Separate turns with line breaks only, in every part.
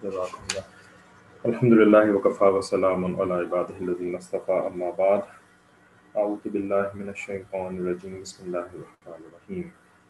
جزاک اللہ الحمد للہ وکفا وسلام علی عبادہ الذین اصطفیٰ اما بعد اعوذ باللہ من الشیطان الرجیم بسم اللہ الرحمن الرحیم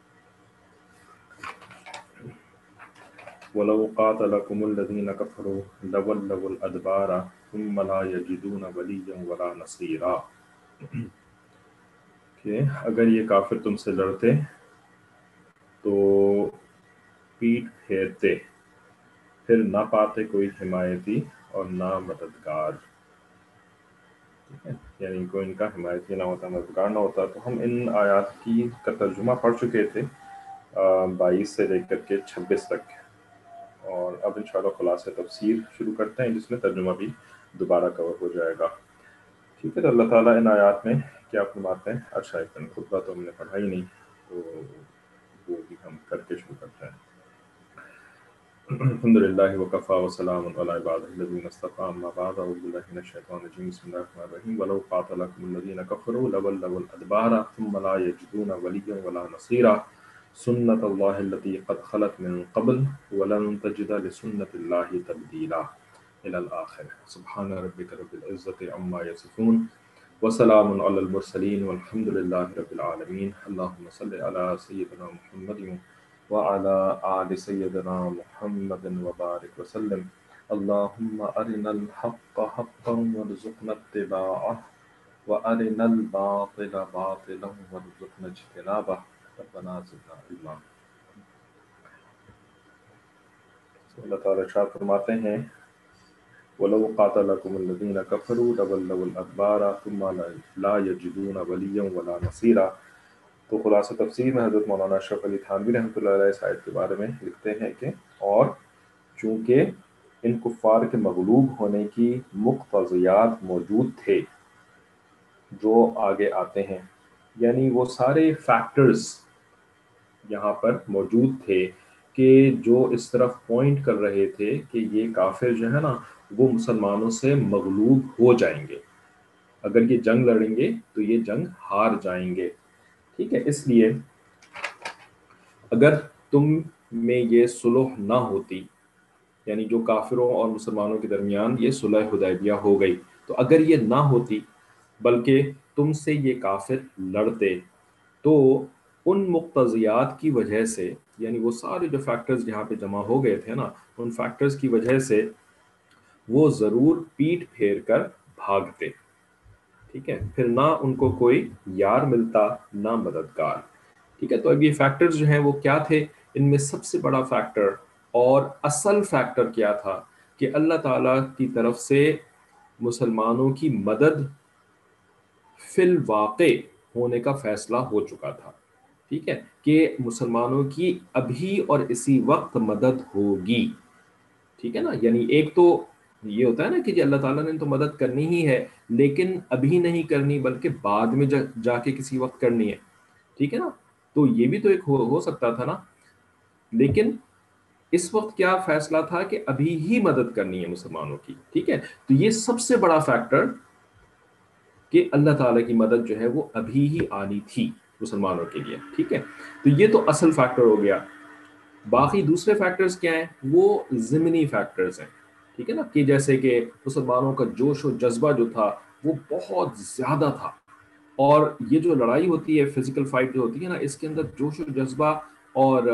وَلَوْ قَاتَلَكُمُ الَّذِينَ كَفَرُوا لَوَلَّوُا الْأَدْبَارَ ثُمَّ لَا يَجِدُونَ وَلِيًّا وَلَا نَصِيرًا کہ اگر یہ کافر تم سے لڑتے تو پیٹھ پھیرتے، پھر نہ پاتے کوئی حمایتی اور نہ مددگار، ٹھیک ہے، یعنی کوئی ان کا حمایتی نہ ہوتا، مددگار نہ ہوتا۔ تو ہم ان آیات کی کا ترجمہ پڑھ چکے تھے 22 سے لے کر کے 26 تک، اور اب انشاءاللہ خلاصہ تفسیر شروع کرتے ہیں جس میں ترجمہ بھی دوبارہ کور ہو جائے گا، ٹھیک ہے۔ تو اللہ تعالیٰ ان آیات میں کیا فرماتے ہیں؟ اچھا ایک خطبہ تو ہم نے پڑھا ہی نہیں، تو وہ بھی ہم کر کے شروع کرتے ہیں۔ الحمد للہ وکفا وسلام علی عبادہ الذین اصطفیٰ اما بعد اعوذ باللہ من الشیطان الرجیم بسم اللہ الرحمن الرحیم ولو قاتلکم الذین کفروا لولوا الادبار ثم لا یجدون ولیا ولا نصیرا سنت اللہ التي قد خلت من قبل ولن تجد لسنت اللہ تبدیلا الی الآخر۔ سبحان ربک رب العزۃ عما یصفون وسلام علی المرسلین والحمد للہ رب العالمین۔ اللہم صل علی سیدنا محمد وعلى آل سيدنا محمد وبارك وسلم۔ اللهم أرنا الحق حقا وارزقنا اتباعه وأرنا الباطل باطلا وارزقنا اجتنابه ربنا زدنا علما۔ اللہ تعالیٰ ارشاد فرماتے ہیں وَلَوْ قَاتَلَكُمُ الَّذِينَ كَفَرُوا لَوَلَّوُا الْأَدْبَارَ ثُمَّ لَا يَجِدُونَ وَلِيًّا وَلَا نَصِيرًا۔ تو خلاصہ تفسیر میں حضرت مولانا اشرف علی تھانوی رحمۃ اللہ علیہ اس آیت کے بارے میں لکھتے ہیں کہ اور چونکہ ان کفار کے مغلوب ہونے کی مقتضیات موجود تھے جو آگے آتے ہیں، یعنی وہ سارے فیکٹرز یہاں پر موجود تھے کہ جو اس طرف پوائنٹ کر رہے تھے کہ یہ کافر جو ہے نا وہ مسلمانوں سے مغلوب ہو جائیں گے، اگر یہ جنگ لڑیں گے تو یہ جنگ ہار جائیں گے، ٹھیک ہے۔ اس لیے اگر تم میں یہ صلح نہ ہوتی، یعنی جو کافروں اور مسلمانوں کے درمیان یہ صلح حدیبیہ ہو گئی، تو اگر یہ نہ ہوتی بلکہ تم سے یہ کافر لڑتے تو ان مقتضیات کی وجہ سے، یعنی وہ سارے جو فیکٹرز یہاں پہ جمع ہو گئے تھے نا، ان فیکٹرز کی وجہ سے وہ ضرور پیٹ پھیر کر بھاگتے، ٹھیک ہے، پھر نہ ان کو کوئی یار ملتا نہ مددگار، ٹھیک ہے۔ تو اب یہ فیکٹرز جو ہیں وہ کیا تھے؟ ان میں سب سے بڑا فیکٹر اور اصل فیکٹر کیا تھا کہ اللہ تعالیٰ کی طرف سے مسلمانوں کی مدد فی الواقع ہونے کا فیصلہ ہو چکا تھا، ٹھیک ہے، کہ مسلمانوں کی ابھی اور اسی وقت مدد ہوگی، ٹھیک ہے نا۔ یعنی ایک تو یہ ہوتا ہے نا کہ اللہ تعالیٰ نے تو مدد کرنی ہی ہے لیکن ابھی نہیں کرنی بلکہ بعد میں جا کے کسی وقت کرنی ہے، ٹھیک ہے نا۔ تو یہ بھی تو ایک ہو سکتا تھا نا، لیکن اس وقت کیا فیصلہ تھا کہ ابھی ہی مدد کرنی ہے مسلمانوں کی، ٹھیک ہے۔ تو یہ سب سے بڑا فیکٹر کہ اللہ تعالیٰ کی مدد جو ہے وہ ابھی ہی آنی تھی مسلمانوں کے لیے، ٹھیک ہے۔ تو یہ تو اصل فیکٹر ہو گیا۔ باقی دوسرے فیکٹرز کیا ہیں؟ وہ ضمنی فیکٹرز ہیں، ٹھیک ہے نا، کہ جیسے کہ مسلمانوں کا جوش و جذبہ جو تھا وہ بہت زیادہ تھا، اور یہ جو لڑائی ہوتی ہے فزیکل فائٹ جو ہوتی ہے نا، اس کے اندر جوش و جذبہ اور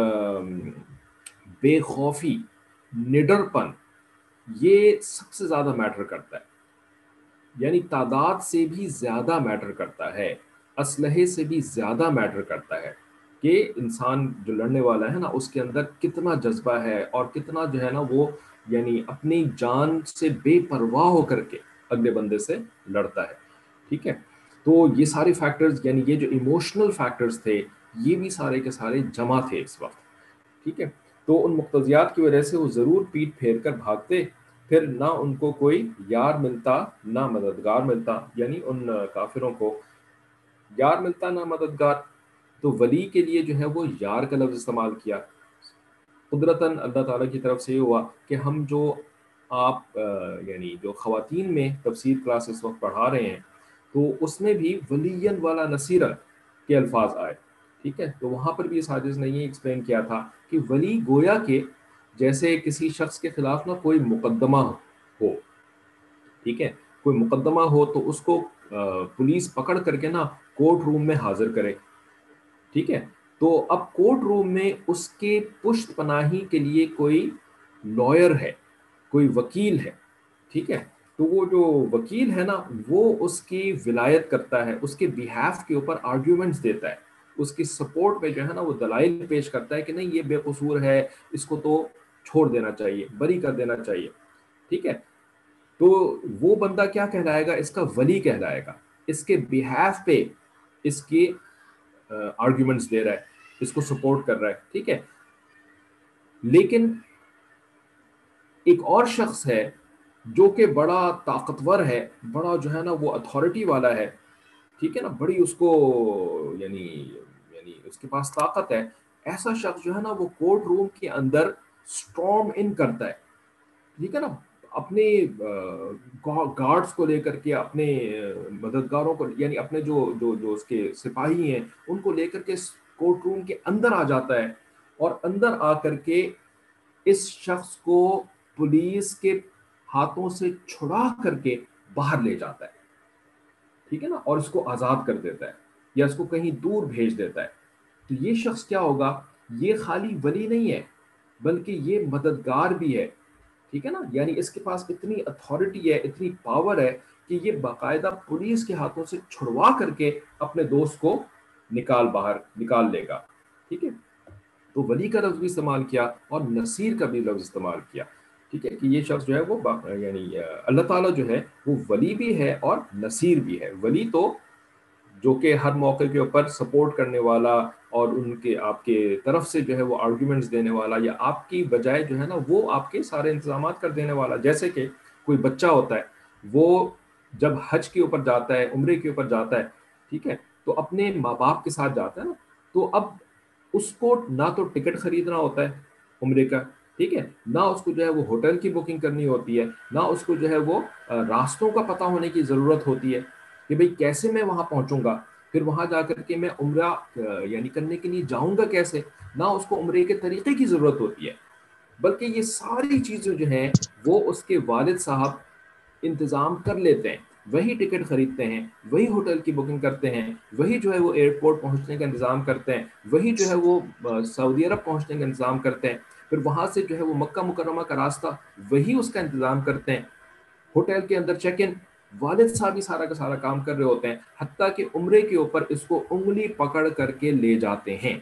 بے خوفی، نڈر پن، یہ سب سے زیادہ میٹر کرتا ہے، یعنی تعداد سے بھی زیادہ میٹر کرتا ہے، اسلحے سے بھی زیادہ میٹر کرتا ہے کہ انسان جو لڑنے والا ہے نا اس کے اندر کتنا جذبہ ہے اور کتنا جو ہے نا وہ یعنی اپنی جان سے بے پرواہ ہو کر کے اگلے بندے سے لڑتا ہے، ٹھیک ہے۔ تو یہ سارے فیکٹرز، یعنی یہ جو ایموشنل فیکٹرز تھے، یہ بھی سارے کے سارے جمع تھے اس وقت، ٹھیک ہے۔ تو ان مقتضیات کی وجہ سے وہ ضرور پیٹ پھیر کر بھاگتے، پھر نہ ان کو کوئی یار ملتا نہ مددگار ملتا، یعنی ان کافروں کو یار ملتا نہ مددگار۔ تو ولی کے لیے جو ہے وہ یار کا لفظ استعمال کیا، قدرتاً اللہ تعالیٰ کی طرف سے یہ ہوا کہ ہم جو آپ یعنی جو خواتین میں تفسیر کلاس اس وقت پڑھا رہے ہیں تو اس میں بھی ولین والا نصیرن کے الفاظ آئے، ٹھیک ہے۔ تو وہاں پر بھی اس حادث نے یہ ایکسپلین کیا تھا کہ ولی گویا کہ جیسے کسی شخص کے خلاف نا کوئی مقدمہ ہو، ٹھیک ہے، کوئی مقدمہ ہو تو اس کو پولیس پکڑ کر کے نا کورٹ روم میں حاضر کرے، ٹھیک ہے، تو اب کورٹ روم میں اس کے پشت پناہی کے لیے کوئی لائر ہے، کوئی وکیل ہے، ٹھیک ہے، تو وہ جو وکیل ہے نا وہ اس کی ولایت کرتا ہے، اس کے بیہاف کے اوپر آرگیومنٹس دیتا ہے، اس کی سپورٹ میں جو ہے نا وہ دلائل پیش کرتا ہے کہ نہیں یہ بے قصور ہے، اس کو تو چھوڑ دینا چاہیے، بری کر دینا چاہیے، ٹھیک ہے، تو وہ بندہ کیا کہلائے گا؟ اس کا ولی کہلائے گا، اس کے بیہاف پہ اس کی آرگیومنٹس دے رہا ہے، اس کو سپورٹ کر رہا ہے، ٹھیک ہے، لیکن ایک اور شخص ہے جو کہ بڑا طاقتور ہے، بڑا جو ہے نا وہ اتھارٹی والا ہے، ٹھیک ہے نا، بڑی اس کو یعنی اس کے پاس طاقت ہے، ایسا شخص جو ہے نا وہ کورٹ روم کے اندر سٹارم ان کرتا ہے، ٹھیک ہے نا، اپنے گارڈز کو لے کر کے، اپنے مددگاروں کو، یعنی اپنے جو جو جو اس کے سپاہی ہیں ان کو لے کر کے کورٹ روم کے اندر آ جاتا ہے، اور اندر آ کر کے اس شخص کو پولیس کے ہاتھوں سے چھڑا کر کے باہر لے جاتا ہے، ٹھیک ہے نا، اور اس کو آزاد کر دیتا ہے یا اس کو کہیں دور بھیج دیتا ہے، تو یہ شخص کیا ہوگا؟ یہ خالی ولی نہیں ہے بلکہ یہ مددگار بھی ہے، ٹھیک ہے نا، یعنی اس کے پاس اتنی اتھارٹی ہے، اتنی پاور ہے کہ یہ باقاعدہ پولیس کے ہاتھوں سے چھڑوا کر کے اپنے دوست کو باہر نکال لے گا، ٹھیک ہے، تو ولی کا لفظ بھی استعمال کیا اور نصیر کا بھی لفظ استعمال کیا، ٹھیک ہے، کہ یہ شخص جو ہے وہ یعنی اللہ تعالیٰ جو ہے وہ ولی بھی ہے اور نصیر بھی ہے۔ ولی تو جو کہ ہر موقع کے اوپر سپورٹ کرنے والا اور ان کے آپ کے طرف سے جو ہے وہ آرگیومنٹس دینے والا، یا آپ کی بجائے جو ہے نا وہ آپ کے سارے انتظامات کر دینے والا، جیسے کہ کوئی بچہ ہوتا ہے، وہ جب حج کے اوپر جاتا ہے، عمرے کے اوپر جاتا ہے، ٹھیک ہے، تو اپنے ماں باپ کے ساتھ جاتا ہے نا، تو اب اس کو نہ تو ٹکٹ خریدنا ہوتا ہے عمرے کا، ٹھیک ہے، نہ اس کو جو ہے وہ ہوٹل کی بکنگ کرنی ہوتی ہے، نہ اس کو جو ہے وہ راستوں کا پتہ ہونے کی ضرورت ہوتی ہے کہ بھئی کیسے میں وہاں پہنچوں گا، پھر وہاں جا کر کے میں عمرہ یعنی کرنے کے لیے جاؤں گا کیسے، نہ اس کو عمرے کے طریقے کی ضرورت ہوتی ہے، بلکہ یہ ساری چیزیں جو ہیں وہ اس کے والد صاحب انتظام کر لیتے ہیں، وہی ٹکٹ خریدتے ہیں، وہی ہوٹل کی بکنگ کرتے ہیں، وہی جو ہے وہ ایئرپورٹ پہنچنے کا انتظام کرتے ہیں، وہی جو ہے وہ سعودی عرب پہنچنے کا انتظام کرتے ہیں، پھر وہاں سے جو ہے وہ مکہ مکرمہ کا راستہ وہی اس کا انتظام کرتے ہیں، ہوٹل کے اندر چیک ان والد صاحب ہی سارا کا سارا کام کر رہے ہوتے ہیں، حتیٰ کہ عمرے کے اوپر اس کو انگلی پکڑ کر کے لے جاتے ہیں،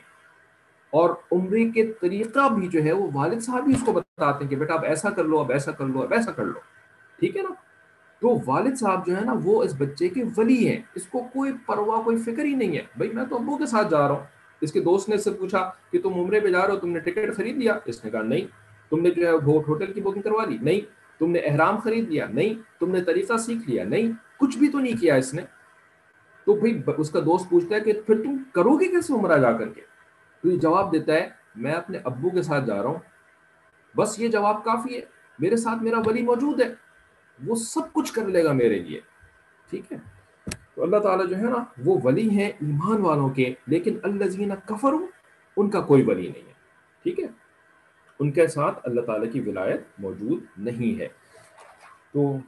اور عمرے کے طریقہ بھی جو ہے وہ والد صاحب ہی اس کو بتاتے ہیں کہ بیٹا اب ایسا کر لو، اب ایسا کر لو، اب ایسا کر لو، ٹھیک ہے نا، تو والد صاحب جو ہے نا وہ اس بچے کے ولی ہیں، اس کو کوئی پرواہ کوئی فکر ہی نہیں ہے، بھائی میں تو ابو کے ساتھ جا رہا ہوں۔ اس کے دوست نے اس سے پوچھا کہ تم عمرے پہ جا رہے ہو، تم نے ٹکٹ خرید لیا؟ اس نے کہا نہیں۔ تم نے جو ہے ہوٹل کی بکنگ کروا لی؟ نہیں۔ تم نے احرام خرید لیا؟ نہیں۔ تم نے طریقہ سیکھ لیا؟ نہیں، کچھ بھی تو نہیں کیا اس نے۔ تو بھائی اس کا دوست پوچھتا ہے کہ پھر تم کرو گے کیسے عمرہ جا کر کے؟ تو یہ جواب دیتا ہے میں اپنے ابو کے ساتھ جا رہا ہوں، بس یہ جواب کافی ہے، میرے ساتھ میرا ولی موجود ہے، وہ سب کچھ کر لے گا میرے لیے، ٹھیک ہے۔ تو اللہ تعالیٰ جو ہے نا وہ ولی ہیں ایمان والوں کے، لیکن الذین کفروا ان کا کوئی ولی نہیں ہے، ٹھیک ہے، ان کے ساتھ اللہ تعالیٰ کی ولایت موجود نہیں ہے۔ تو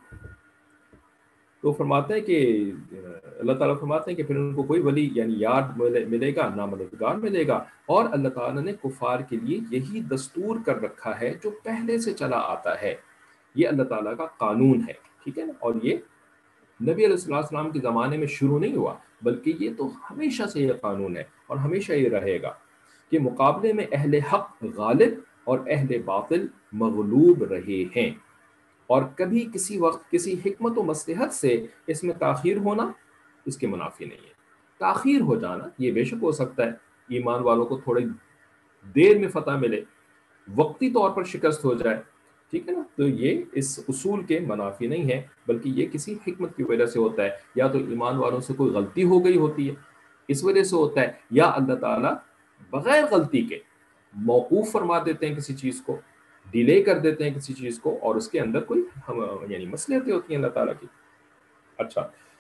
فرماتے ہیں کہ اللہ تعالیٰ فرماتے ہیں کہ پھر ان کو کوئی ولی یعنی یار ملے گا، نہ مددگار ملے گا، اور اللہ تعالیٰ نے کفار کے لیے یہی دستور کر رکھا ہے جو پہلے سے چلا آتا ہے، یہ اللہ تعالیٰ کا قانون ہے، ٹھیک ہے نا، اور یہ نبی علیہ السلام کے زمانے میں شروع نہیں ہوا، بلکہ یہ تو ہمیشہ سے یہ قانون ہے اور ہمیشہ یہ رہے گا کہ مقابلے میں اہل حق غالب اور اہل باطل مغلوب رہے ہیں، اور کبھی کسی وقت کسی حکمت و مصلحت سے اس میں تاخیر ہونا اس کے منافی نہیں ہے۔ تاخیر ہو جانا یہ بے شک ہو سکتا ہے، ایمان والوں کو تھوڑی دیر میں فتح ملے، وقتی طور پر شکست ہو جائے، ٹھیک ہے نا، تو یہ اس اصول کے منافی نہیں ہے، بلکہ یہ کسی حکمت کی وجہ سے ہوتا ہے، یا تو ایمان والوں سے کوئی غلطی ہو گئی ہوتی ہے اس وجہ سے ہوتا ہے، یا اللہ تعالیٰ بغیر غلطی کے موقوف فرما دیتے ہیں کسی چیز کو، ڈیلے کر دیتے ہیں کسی چیز کو، اور اس کے اندر کوئی یعنی مصلحتیں ہوتی ہیں اللہ تعالیٰ کی۔ اچھا،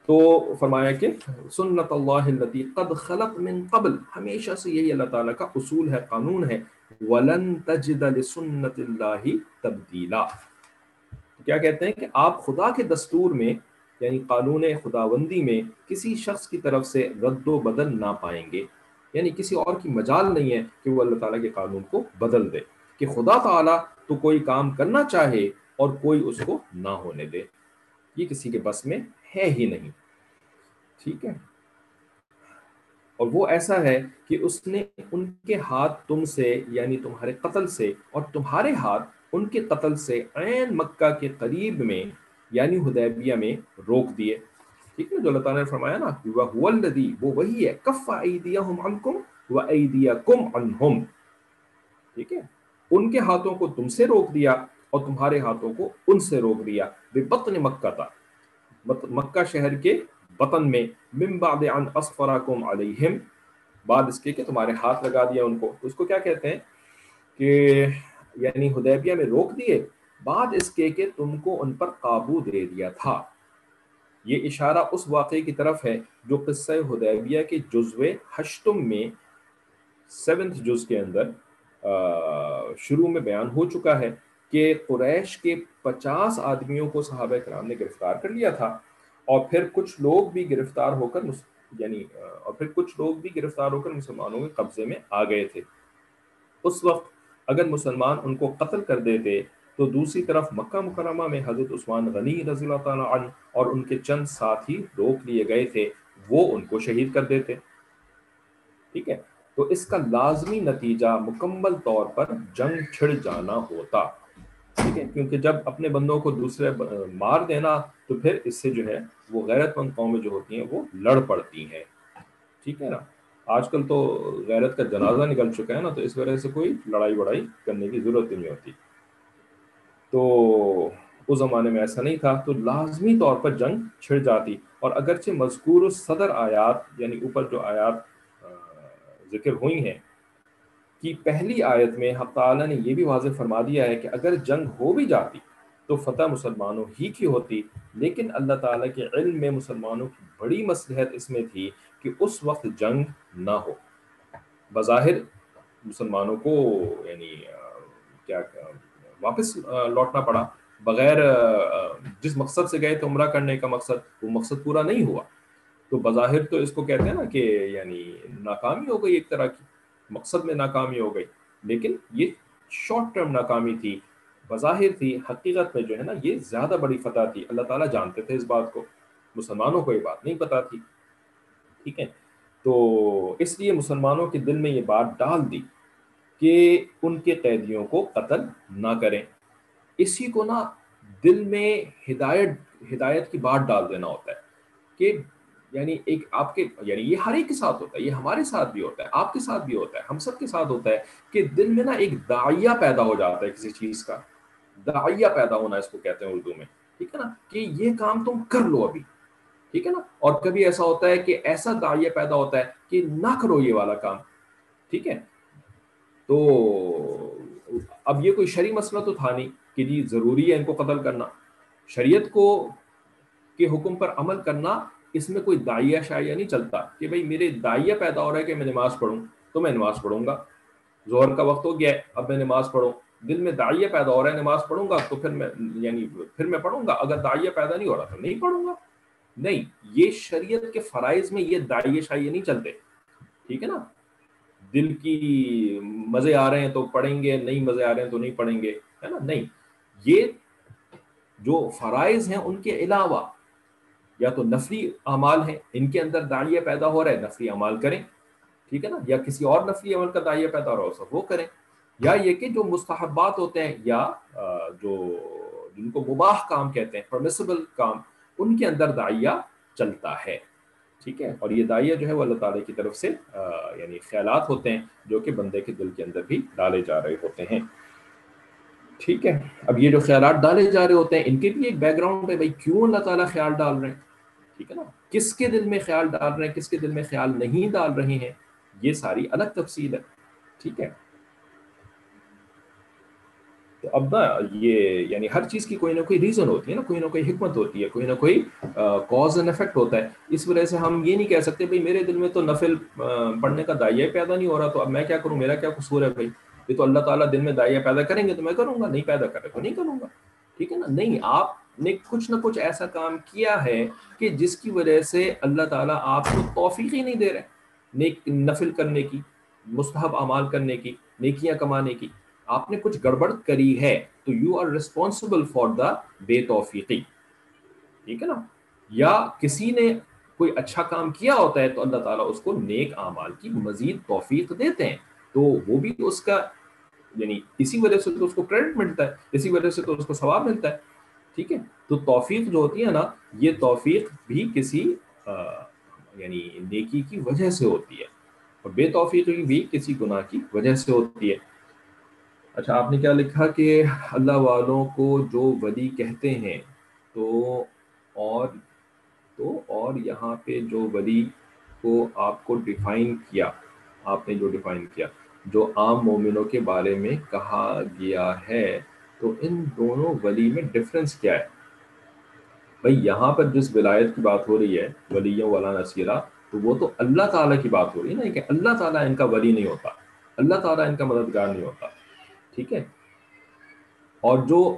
تو فرمایا کہ سنت اللہ التی قد خلق من قبل، ہمیشہ سے یہی اللہ تعالیٰ کا اصول ہے، قانون ہے، ولن تجد لسنت اللہ تبدیلا. کیا کہتے ہیں کہ آپ خدا کے دستور میں یعنی قانون خداوندی میں کسی شخص کی طرف سے رد و بدل نہ پائیں گے. یعنی کسی اور کی مجال نہیں ہے کہ وہ اللہ تعالیٰ کے قانون کو بدل دے، کہ خدا تعالیٰ تو کوئی کام کرنا چاہے اور کوئی اس کو نہ ہونے دے، یہ کسی کے بس میں ہے ہی نہیں. ٹھیک ہے. اور وہ ایسا ہے کہ اس نے ان کے ہاتھ تم سے یعنی تمہارے قتل سے اور تمہارے ہاتھ ان کے قتل سے عین مکہ کے قریب میں یعنی حدیبیہ میں روک دیے. ٹھیک ہے، جو اللہ تعالیٰ نے فرمایا نا وَهُوَ الَّذِي، وہ وہی ہے، كَفَّ أَيْدِيَهُمْ عَنْكُمْ وَأَيْدِيَكُمْ عَنْهُمْ. ٹھیک ہے، ان کے ہاتھوں کو تم سے روک دیا اور تمہارے ہاتھوں کو ان سے روک دیا. بِبَطْنِ مَكَّةَ، مکہ شہر کے بطن میں، من بعد ان اسفراکم علیہم، بعد اس کے کہ تمہارے ہاتھ لگا دیا ان کو. اس کو کیا کہتے ہیں کہ یعنی حدیبیہ میں روک دیے بعد اس کے کہ تم کو ان پر قابو دے دیا تھا. یہ اشارہ اس واقعے کی طرف ہے جو قصہ حدیبیہ کے جزو ہشتم میں 7th جز کے اندر شروع میں بیان ہو چکا ہے کہ قریش کے 50 آدمیوں کو صحابہ کرام نے گرفتار کر لیا تھا، اور پھر کچھ لوگ بھی گرفتار ہو کر مسلمانوں کے قبضے میں آ گئے تھے. اس وقت اگر مسلمان ان کو قتل کر دیتے تو دوسری طرف مکہ مکرمہ میں حضرت عثمان غنی رضی اللہ تعالیٰ عنہ اور ان کے چند ساتھی روک لیے گئے تھے، وہ ان کو شہید کر دیتے. ٹھیک ہے، تو اس کا لازمی نتیجہ مکمل طور پر جنگ چھڑ جانا ہوتا. ٹھیک ہے، کیونکہ جب اپنے بندوں کو دوسرے مار دینا تو پھر اس سے جو ہے وہ غیرت مند قومیں جو ہوتی ہیں وہ لڑ پڑتی ہیں. ٹھیک ہے نا. آج کل تو غیرت کا جنازہ نکل چکا ہے نا، تو اس وجہ سے کوئی لڑائی وڑائی کرنے کی ضرورت نہیں ہوتی. تو اس زمانے میں ایسا نہیں تھا، تو لازمی طور پر جنگ چھڑ جاتی. اور اگرچہ مذکور صدر آیات یعنی اوپر جو آیات ذکر ہوئی ہیں کہ پہلی آیت میں حق تعالیٰ نے یہ بھی واضح فرما دیا ہے کہ اگر جنگ ہو بھی جاتی تو فتح مسلمانوں ہی کی ہوتی، لیکن اللہ تعالیٰ کے علم میں مسلمانوں کی بڑی مصلحت اس میں تھی کہ اس وقت جنگ نہ ہو. بظاہر مسلمانوں کو یعنی کیا واپس لوٹنا پڑا بغیر جس مقصد سے گئے تھے عمرہ کرنے کا مقصد، وہ مقصد پورا نہیں ہوا. تو بظاہر تو اس کو کہتے ہیں نا کہ یعنی ناکامی ہو گئی، ایک طرح کی مقصد میں ناکامی ہو گئی، لیکن یہ شارٹ ٹرم ناکامی تھی، بظاہر تھی، حقیقت میں جو ہے نا یہ زیادہ بڑی فتح تھی. اللہ تعالیٰ جانتے تھے اس بات کو، مسلمانوں کو یہ بات نہیں پتا تھی. ٹھیک ہے، تو اس لیے مسلمانوں کے دل میں یہ بات ڈال دی کہ ان کے قیدیوں کو قتل نہ کریں. اسی کو نا دل میں ہدایت کی بات ڈال دینا ہوتا ہے کہ یعنی ایک آپ کے یعنی یہ ہر ایک کے ساتھ ہوتا ہے، یہ ہمارے ساتھ بھی ہوتا ہے، آپ کے ساتھ بھی ہوتا ہے، ہم سب کے ساتھ ہوتا ہے کہ دل میں نا ایک داعیہ پیدا ہو جاتا ہے کسی چیز کا. داعیہ پیدا ہونا اس کو کہتے ہیں اردو میں. ٹھیک ہے نا، کہ یہ کام تم کر لو ابھی. ٹھیک ہے نا. اور کبھی ایسا ہوتا ہے کہ ایسا داعیہ پیدا ہوتا ہے کہ نہ کرو یہ والا کام. ٹھیک ہے، تو اب یہ کوئی شرعی مسئلہ تو تھا نہیں کہ جی ضروری ہے ان کو قتل کرنا. شریعت کو کے حکم پر عمل کرنا، اس میں کوئی داعیہ شائعہ نہیں چلتا کہ بھئی میرے داعیہ پیدا ہو رہا ہے کہ میں نماز پڑھوں تو میں نماز پڑھوں گا. ظہر کا وقت ہو گیا ہے، اب میں نماز پڑھوں. دل میں داعیہ پیدا ہو رہا ہے نماز پڑھوں گا تو پھر میں پڑھوں گا. اگر داعیہ پیدا نہیں ہو رہا تو نہیں پڑھوں گا. نہیں، یہ شریعت کے فرائض میں یہ داعیہ شائعہ نہیں چلتے. ٹھیک ہے نا. دل کی مزے آ رہے ہیں تو پڑھیں گے، نہیں مزے آ رہے ہیں تو نہیں پڑھیں گے، ہے نا. نہیں، یہ جو فرائض ہیں ان کے علاوہ یا تو نفلی اعمال ہیں، ان کے اندر داعیہ پیدا ہو رہا ہے، نفلی اعمال کریں. ٹھیک ہے نا. یا کسی اور نفلی عمل کا داعیہ پیدا ہو رہا ہو سب وہ کریں. یا یہ کہ جو مستحبات ہوتے ہیں یا جو جن کو مباح کام کہتے ہیں، پرمیسیبل کام، ان کے اندر داعیہ چلتا ہے. ٹھیک ہے. اور یہ داعیہ جو ہے وہ اللہ تعالیٰ کی طرف سے یعنی خیالات ہوتے ہیں جو کہ بندے کے دل کے اندر بھی ڈالے جا رہے ہوتے ہیں. ٹھیک ہے. اب یہ جو خیالات ڈالے جا رہے ہوتے ہیں ان کے بھی ایک بیک گراؤنڈ ہے، بھائی کیوں اللہ تعالیٰ خیال ڈال رہے ہیں. ٹھیک ہے نا. کس کے دل میں خیال ڈال رہے ہیں، کس کے دل میں خیال نہیں ڈال رہے ہیں، یہ ساری الگ تفصیل ہے. ٹھیک ہے. تو اب نا یہ یعنی ہر چیز کی کوئی نہ کوئی ریزن ہوتی ہے نا، کوئی نہ کوئی حکمت ہوتی ہے، کوئی نہ کوئی کاز اینڈ افیکٹ ہوتا ہے. اس وجہ سے ہم یہ نہیں کہہ سکتے بھائی میرے دل میں تو نفل پڑھنے کا داعیہ پیدا نہیں ہو رہا تو اب میں کیا کروں، میرا کیا قصور ہے بھائی، یہ تو اللہ تعالیٰ دل میں داعیہ پیدا کریں گے تو میں کروں گا، نہیں پیدا کرے تو نہیں کروں گا. ٹھیک ہے نا. نہیں، آپ نے کچھ نہ کچھ ایسا کام کیا ہے کہ جس کی وجہ سے اللہ تعالیٰ آپ کو توفیق ہی نہیں دے رہے نیک نفل کرنے کی، مستحب اعمال کرنے کی، نیکیاں کمانے کی. آپ نے کچھ گڑبڑ کری ہے تو you are responsible for the بے توفیقی. ٹھیک ہے نا. یا کسی نے کوئی اچھا کام کیا ہوتا ہے تو اللہ تعالیٰ اس کو نیک اعمال کی مزید توفیق دیتے ہیں، تو وہ بھی اس کا یعنی اسی وجہ سے تو اس کو کریڈٹ ملتا ہے، اسی وجہ سے تو اس کو ثواب ملتا ہے. ٹھیک ہے. تو توفیق جو ہوتی ہے نا، یہ توفیق بھی کسی یعنی نیکی کی وجہ سے ہوتی ہے، اور بے توفیقی بھی کسی گناہ کی وجہ سے ہوتی ہے. اچھا، آپ نے کیا لکھا کہ اللہ والوں کو جو ولی کہتے ہیں تو اور اور یہاں پہ جو ولی کو آپ کو ڈیفائن کیا، آپ نے جو ڈیفائن کیا جو عام مومنوں کے بارے میں کہا گیا ہے، تو ان دونوں ولی میں ڈفرنس کیا ہے؟ بھئی یہاں پر جس ولایت کی بات ہو رہی ہے، ولیوں والا نصیرہ، تو وہ تو اللہ تعالیٰ کی بات ہو رہی ہے نا، کہ اللہ تعالیٰ ان کا ولی نہیں ہوتا، اللہ تعالیٰ ان کا مددگار نہیں ہوتا. ٹھیک ہے. اور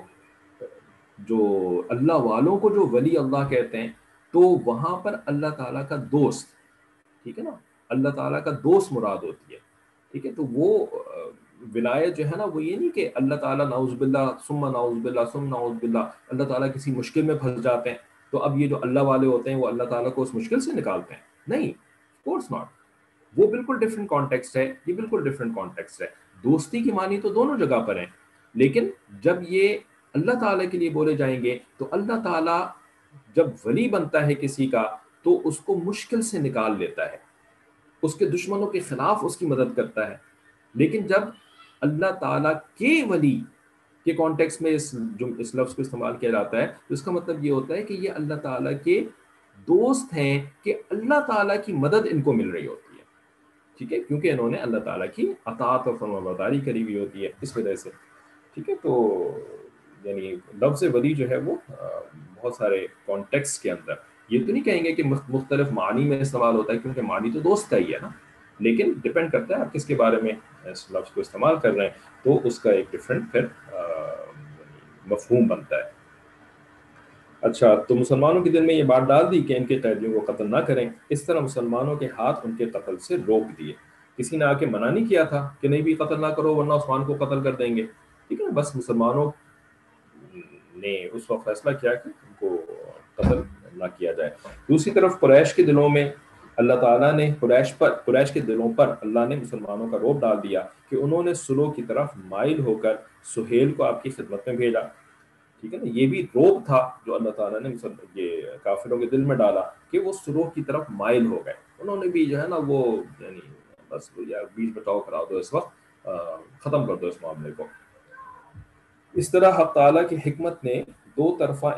جو اللہ والوں کو جو ولی اللہ کہتے ہیں تو وہاں پر اللہ تعالیٰ کا دوست، ٹھیک ہے نا، اللہ تعالیٰ کا دوست مراد ہوتی ہے. ٹھیک ہے. تو وہ ولایت جو ہے نا، وہ یہ نہیں کہ اللہ تعالیٰ نعوذ باللہ ثم نعوذ باللہ ثم نعوذ باللہ اللہ تعالیٰ کسی مشکل میں پھنس جاتے ہیں تو اب یہ جو اللہ والے ہوتے ہیں وہ اللہ تعالیٰ کو اس مشکل سے نکالتے ہیں. نہیں، آف کورس ناٹ. وہ بالکل ڈفرینٹ کانٹیکسٹ ہے، یہ بالکل ڈفرینٹ کانٹیکسٹ ہے. دوستی کی معنی تو دونوں جگہ پر ہیں، لیکن جب یہ اللہ تعالیٰ کے لیے بولے جائیں گے تو اللہ تعالیٰ جب ولی بنتا ہے کسی کا تو اس کو مشکل سے نکال لیتا ہے، اس کے دشمنوں کے خلاف اس کی مدد کرتا ہے. لیکن جب اللہ تعالیٰ کے ولی کے کانٹیکس میں اس لفظ کو استعمال کیا جاتا ہے تو اس کا مطلب یہ ہوتا ہے کہ یہ اللہ تعالیٰ کے دوست ہیں، کہ اللہ تعالیٰ کی مدد ان کو مل رہی ہوتی ہے. ٹھیک ہے. کیونکہ انہوں نے اللہ تعالیٰ کی اطاعت اور فرمانبرداری کری ہوئی ہوتی ہے اس وجہ سے. ٹھیک ہے. تو یعنی لفظ ولی جو ہے وہ بہت سارے کانٹیکس کے اندر یہ تو نہیں کہیں گے کہ مختلف معنی میں استعمال ہوتا ہے، کیونکہ معنی تو دوست کا ہی ہے نا، لیکن ڈپینڈ کرتا ہے آپ کس کے بارے میں اس لفظ کو استعمال کر رہے ہیں تو اس کا ایک ڈفرینٹ پھر مفہوم بنتا ہے. اچھا، تو مسلمانوں کے دل میں یہ بات ڈال دی کہ ان کے قیدیوں کو قتل نہ کریں. اس طرح مسلمانوں کے ہاتھ ان کے قتل سے روک دیے. کسی نے آ کے منع نہیں کیا تھا کہ نہیں بھی قتل نہ کرو ورنہ عثمان کو قتل کر دیں گے. ٹھیک ہے. بس مسلمانوں نے اس وقت فیصلہ کیا کہ ان کو قتل نہ کیا جائے. دوسری طرف قریش کے دلوں میں اللہ تعالیٰ نے قریش کے دلوں پر اللہ نے مسلمانوں کا رعب ڈال دیا کہ انہوں نے صلح کی طرف مائل ہو کر سہیل کو آپ کی خدمت میں بھیجا. ٹھیک ہے نا. یہ بھی روب تھا جو اللہ تعالیٰ نے یہ کافروں کے دل میں ڈالا کہ وہ سلوح کی طرف مائل ہو گئے. انہوں نے بھی جو ہے نا وہ یعنی بس یار بیچ بچاؤ کرا دو، اس وقت ختم کر دو اس معاملے کو. اس طرح حق تعالیٰ کی حکمت نے دو طرفہ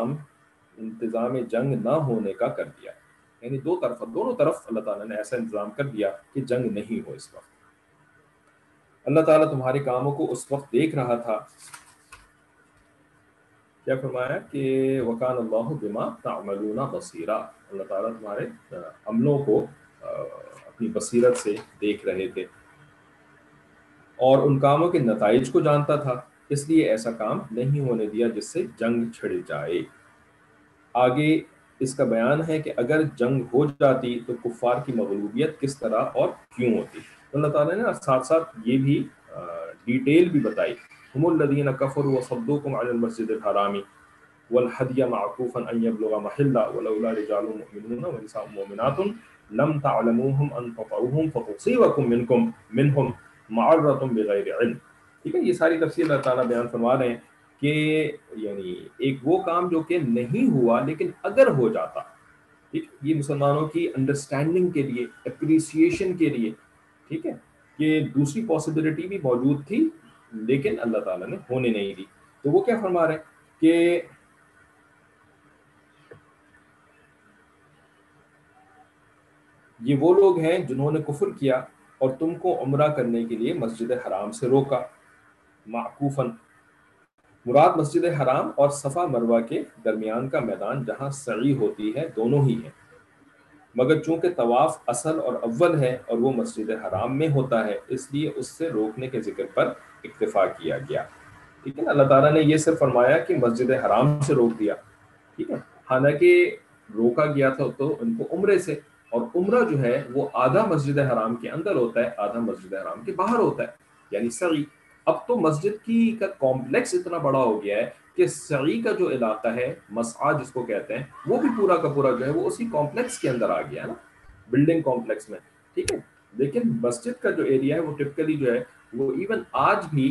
انتظام جنگ نہ ہونے کا کر دیا. یعنی دونوں طرف اللہ تعالیٰ نے ایسا انتظام کر دیا کہ جنگ نہیں ہو. اس وقت اللہ تعالیٰ تمہارے کاموں کو اس وقت دیکھ رہا تھا. کیا فرمایا کہ وکان اللہ بما تعملون بصیرا، اللہ تعالیٰ تمہارے عملوں کو اپنی بصیرت سے دیکھ رہے تھے اور ان کاموں کے نتائج کو جانتا تھا، اس لیے ایسا کام نہیں ہونے دیا جس سے جنگ چھڑ جائے. آگے اس کا بیان ہے کہ اگر جنگ ہو جاتی تو کفار کی مغلوبیت کس طرح اور کیوں ہوتی. اللہ تعالیٰ نے ساتھ ساتھ یہ بھی ڈیٹیل بھی بتائی. هم الذين كفروا وصدوكم عن المسجد الحرام والهدي معكوفا ان يبلغ محله ولولا رجال مؤمنون ونساء مؤمنات لم تعلموهم ان تطعوهم فتصيبكم منهم معرة بغیر علم. ٹھیک ہے. یہ ساری تفصیل اللہ تعالیٰ بیان فرما رہے ہیں کہ یعنی ایک وہ کام جو کہ نہیں ہوا لیکن اگر ہو جاتا، ٹھیک، یہ مسلمانوں کی انڈرسٹینڈنگ کے لیے، اپریسیشن کے لیے، ٹھیک ہے، کہ دوسری پاسبلٹی بھی موجود تھی لیکن اللہ تعالیٰ نے ہونے نہیں دی. تو وہ کیا فرما رہے ہیں کہ یہ وہ لوگ ہیں جنہوں نے کفر کیا اور تم کو عمرہ کرنے کے لیے مسجد حرام سے روکا. معکوفاً مراد مسجد حرام اور صفا مروہ کے درمیان کا میدان جہاں سعی ہوتی ہے دونوں ہی ہیں، مگر چونکہ طواف اصل اور اول ہے اور وہ مسجد حرام میں ہوتا ہے، اس لیے اس سے روکنے کے ذکر پر اکتفا کیا گیا۔ ٹھیک ہے نا، اللہ تعالیٰ نے یہ صرف فرمایا کہ مسجد حرام سے روک دیا، ٹھیک ہے، حالانکہ روکا گیا تھا تو ان کو عمرے سے، اور عمرہ جو ہے وہ آدھا مسجد حرام کے اندر ہوتا ہے، آدھا مسجد حرام کے باہر ہوتا ہے، یعنی سعی۔ اب تو مسجد کی کا کمپلیکس اتنا بڑا ہو گیا ہے کہ سعی کا جو علاقہ ہے، مسعی جس کو کہتے ہیں، وہ بھی پورا کا پورا جو ہے وہ اسی کمپلیکس کے اندر آ گیا ہے نا، بلڈنگ کمپلیکس میں، ٹھیک ہے۔ لیکن مسجد کا جو ایریا ہے وہ ٹپکلی جو ہے وہ ایون آج بھی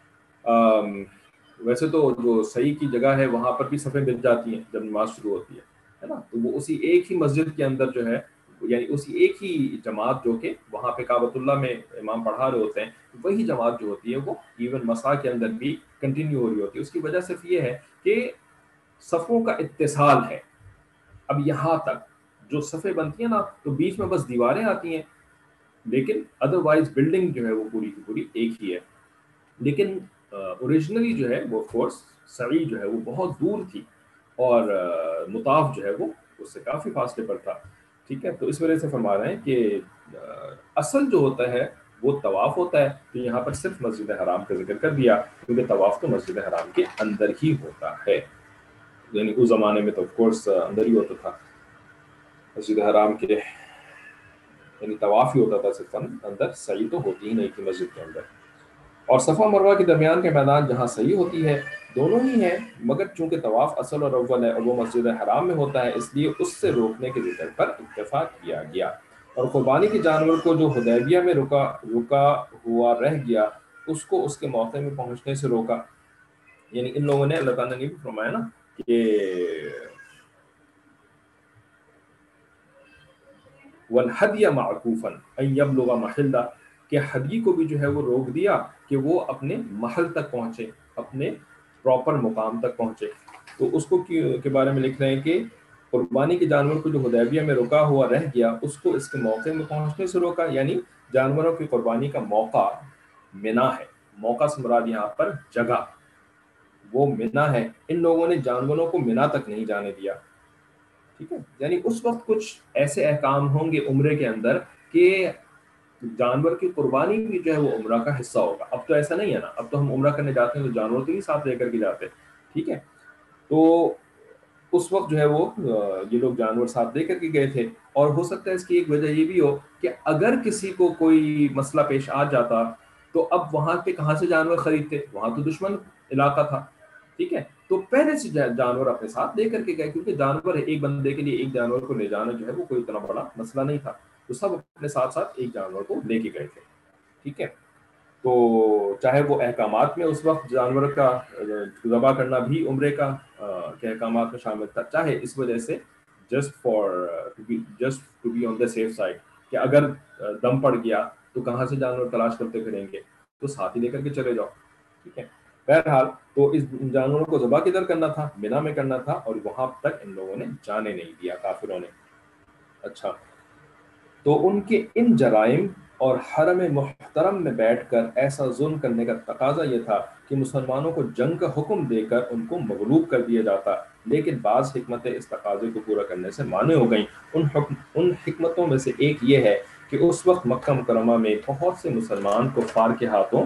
ویسے تو جو صحیح کی جگہ ہے وہاں پر بھی صفیں مل جاتی ہیں جب نماز شروع ہوتی ہے نا، تو وہ اسی ایک ہی مسجد کے اندر جو ہے، یعنی اسی ایک ہی جماعت جو کہ وہاں پہ کعبۃ اللہ میں امام پڑھا رہے ہوتے ہیں، وہی جماعت جو ہوتی ہے وہ ایون مسا کے اندر بھی کنٹینیو ہو رہی ہوتی ہے۔ اس کی وجہ صرف یہ ہے کہ صفوں کا اتصال ہے۔ اب یہاں تک جو صفیں بنتی ہیں نا تو بیچ میں بس دیواریں آتی ہیں، لیکن ادروائز بلڈنگ جو ہے وہ پوری کی پوری ایک ہی ہے۔ لیکن اوریجنلی جو ہے وہ کورس سعی جو ہے وہ بہت دور تھی، اور مطاف جو ہے وہ اس سے کافی فاصلے پر تھا، ٹھیک ہے۔ تو اس وجہ سے فرما رہے ہیں کہ اصل جو ہوتا ہے وہ طواف ہوتا ہے، تو یہاں پر صرف مسجد حرام کا ذکر کر دیا کیونکہ طواف تو مسجد حرام کے اندر ہی ہوتا ہے، یعنی اس زمانے میں تو آف کورس اندر ہی ہوتا تھا مسجد حرام کے، یعنی طواف ہی ہوتا تھا صرف اندر، سعی تو ہوتی ہی نہیں تھی مسجد کے اندر۔ اور صفا مروہ کے درمیان کے میدان جہاں صحیح ہوتی ہے دونوں ہی ہیں، مگر چونکہ طواف اصل اور اول ہے اور وہ مسجد حرام میں ہوتا ہے، اس لیے اس سے روکنے کے ذکر پر اتفاق کیا گیا۔ اور قربانی کے جانور کو جو حدیبیہ میں رکا ہوا رہ گیا، اس کو اس کے موقع میں پہنچنے سے روکا، یعنی ان لوگوں نے، اللہ تعالیٰ نے بھی فرمایا نا کہ وَالْحَدْيَ مَعْكُوفًا أَن يَبْلُغَ مَحِلَّهُ، کہ ہدی کو بھی جو ہے وہ روک دیا کہ وہ اپنے محل تک پہنچے، اپنے پراپر مقام تک پہنچے۔ تو اس کو کے بارے میں لکھ رہے ہیں کہ قربانی کے جانور کو جو حدیبیہ میں رکا ہوا رہ گیا، اس کو اس کے موقع میں پہنچنے سے روکا، یعنی جانوروں کی قربانی کا موقع منا ہے، موقع سے مراد یہاں پر جگہ، وہ منا ہے، ان لوگوں نے جانوروں کو منا تک نہیں جانے دیا، ٹھیک ہے۔ یعنی اس وقت کچھ ایسے احکام ہوں گے عمرے کے اندر کہ جانور کی قربانی بھی جو ہے وہ عمرہ کا حصہ ہوگا۔ اب تو ایسا نہیں ہے نا، اب تو ہم عمرہ کرنے جاتے ہیں تو جانور تو نہیں ساتھ لے کر کے جاتے، ٹھیک ہے۔ تو اس وقت جو ہے وہ یہ لوگ جانور ساتھ لے کر کے گئے تھے، اور ہو سکتا ہے اس کی ایک وجہ یہ بھی ہو کہ اگر کسی کو کوئی مسئلہ پیش آ جاتا تو اب وہاں پہ کہاں سے جانور خریدتے، وہاں تو دشمن علاقہ تھا، ٹھیک ہے۔ تو پہلے سے جانور اپنے ساتھ لے کر کے گئے، کیونکہ جانور ایک بندے کے لیے ایک جانور کو لے جانا جو ہے وہ کوئی اتنا بڑا مسئلہ نہیں تھا، تو سب اپنے ساتھ ساتھ ایک جانور کو لے کے گئے تھے، ٹھیک ہے۔ تو چاہے وہ احکامات میں اس وقت جانور کا ذبح کرنا بھی عمرے کا کے احکامات میں شامل تھا، چاہے اس وجہ سے just to be on the safe side, کہ اگر دم پڑ گیا تو کہاں سے جانور تلاش کرتے پھریں گے، تو ساتھ ہی لے کر کے چلے جاؤ، ٹھیک ہے۔ بہرحال تو اس جانوروں کو ذبح کدھر کرنا تھا، منا میں کرنا تھا، اور وہاں تک ان لوگوں نے جانے نہیں دیا کافروں نے۔ اچھا، تو ان کے ان جرائم اور حرم محترم میں بیٹھ کر ایسا ظلم کرنے کا تقاضا یہ تھا کہ مسلمانوں کو جنگ کا حکم دے کر ان کو مغلوب کر دیا جاتا، لیکن بعض حکمتیں اس تقاضے کو پورا کرنے سے مانع ہو گئیں۔ ان حکمتوں میں سے ایک یہ ہے کہ اس وقت مکہ مکرمہ میں بہت سے مسلمان کفار کے ہاتھوں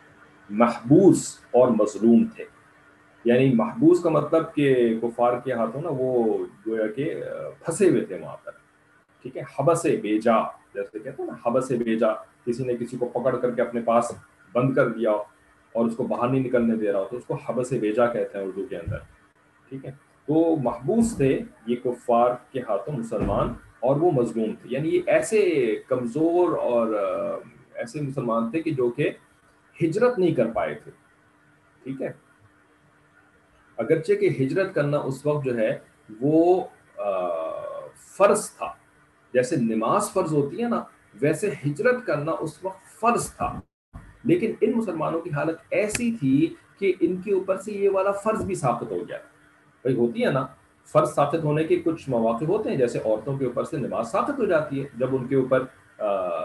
محبوس اور مظلوم تھے، یعنی محبوس کا مطلب کہ کفار کے ہاتھوں نا وہ گویا کہ پھنسے ہوئے تھے وہاں پر، ٹھیک ہے۔ حبس بیجا جیسے کہتے ہیں نا، حبس بیجا، کسی نے کسی کو پکڑ کر کے اپنے پاس بند کر دیا اور اس کو باہر نہیں نکلنے دے رہا ہو تو اس کو حبس بیجا کہتے ہیں اردو کے اندر، ٹھیک ہے۔ تو محبوس تھے یہ کفار کے ہاتھوں مسلمان، اور وہ مظلوم تھے، یعنی یہ ایسے کمزور اور ایسے مسلمان تھے کہ جو کہ ہجرت نہیں کر پائے تھے، ٹھیک ہے۔ اگرچہ کہ ہجرت کرنا اس وقت جو ہے وہ فرض تھا، جیسے نماز فرض ہوتی ہے نا، ویسے ہجرت کرنا اس وقت فرض تھا، لیکن ان مسلمانوں کی حالت ایسی تھی کہ ان کے اوپر سے یہ والا فرض بھی ساقط ہو گیا۔ بھائی ہوتی ہے نا، فرض ساقط ہونے کے کچھ مواقع ہوتے ہیں، جیسے عورتوں کے اوپر سے نماز ساقط ہو جاتی ہے جب ان کے اوپر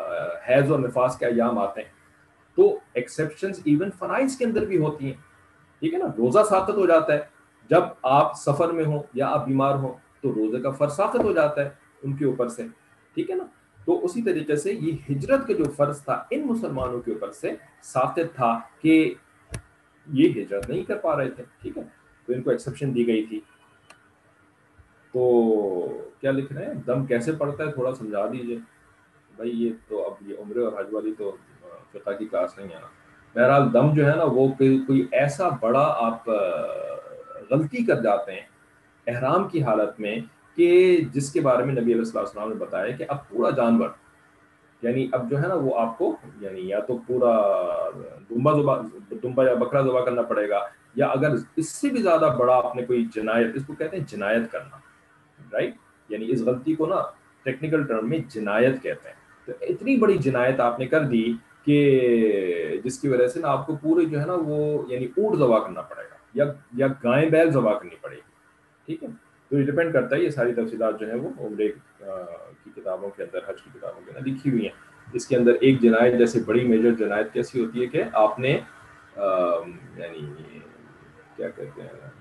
حیض اور نفاس کے ایام آتے ہیں، تو ایکسیپشنز ایون فرائض کے اندر بھی ہوتی ہیں، ٹھیک ہے نا. روزہ ساقط ہو جاتا ہے جب آپ سفر میں ہوں یا آپ بیمار ہوں, تو روزے کا فرض ساقط ہو جاتا ہے ان کے اوپر سے. ٹھیک ہے نا. تو اسی طریقے سے یہ ہجرت کا جو فرض تھا ان مسلمانوں کے اوپر سے ساقط تھا کہ یہ ہجرت نہیں کر پا رہے تھے. ٹھیک ہے, تو ان کو ایکسیپشن دی گئی تھی. تو کیا لکھ رہے ہیں, دم کیسے پڑتا ہے تھوڑا سمجھا دیجئے بھائی. یہ تو اب یہ عمرے اور حج والی تو فقہ کی کلاس نہیں ہے نا. بہرحال دم جو ہے نا وہ کوئی ایسا بڑا آپ غلطی کر جاتے ہیں احرام کی حالت میں کہ جس کے بارے میں نبی علیہ الصلوۃ والسلام نے بتایا کہ اب پورا جانور, یعنی اب جو ہے نا وہ آپ کو یعنی یا تو پورا دمبا یا بکرا ذبح کرنا پڑے گا, یا اگر اس سے بھی زیادہ بڑا آپ نے کوئی جنایت, اس کو کہتے ہیں جنایت کرنا, رائٹ. یعنی اس غلطی کو نا ٹیکنیکل ٹرم میں جنایت کہتے ہیں. تو اتنی بڑی جنایت آپ نے کر دی کہ جس کی وجہ سے نا آپ کو پورے جو ہے نا وہ یعنی اونٹ ذبح کرنا پڑے گا یا گائے بیل ذبح کرنی پڑے گی. ٹھیک ہے, تو یہ ڈیپینڈ کرتا ہے. یہ ساری تفصیلات جو ہیں وہ عمرے کی کتابوں کے اندر, حج کی کتابوں کے اندر لکھی ہوئی ہیں. اس کے اندر ایک جنایت جیسے بڑی میجر جنایت کیسی ہوتی ہے کہ آپ نے یعنی کیا کہتے ہیں,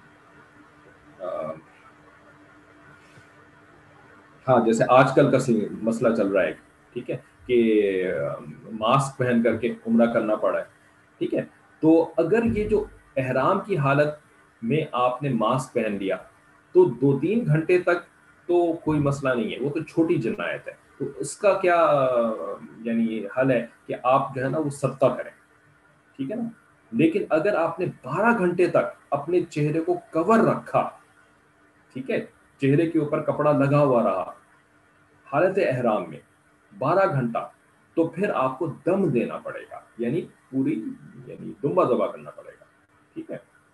ہاں جیسے آج کل کا مسئلہ چل رہا ہے, ٹھیک ہے, کہ ماسک پہن کر کے عمرہ کرنا پڑا ہے. ٹھیک ہے, تو اگر یہ جو احرام کی حالت میں آپ نے ماسک پہن لیا تو 2-3 گھنٹے تک تو کوئی مسئلہ نہیں ہے, وہ تو چھوٹی جنایت ہے. تو اس کا کیا یعنی حل ہے کہ آپ جو ہے نا وہ صدقہ کریں. ٹھیک ہے نا. لیکن اگر آپ نے 12 گھنٹے تک اپنے چہرے کو کور رکھا, ٹھیک ہے, چہرے کے اوپر کپڑا لگا ہوا رہا حالت احرام میں 12 گھنٹہ, تو پھر آپ کو دم دینا پڑے گا, یعنی پوری یعنی دمبا ذبح کرنا پڑے گا. ٹھیک ہے.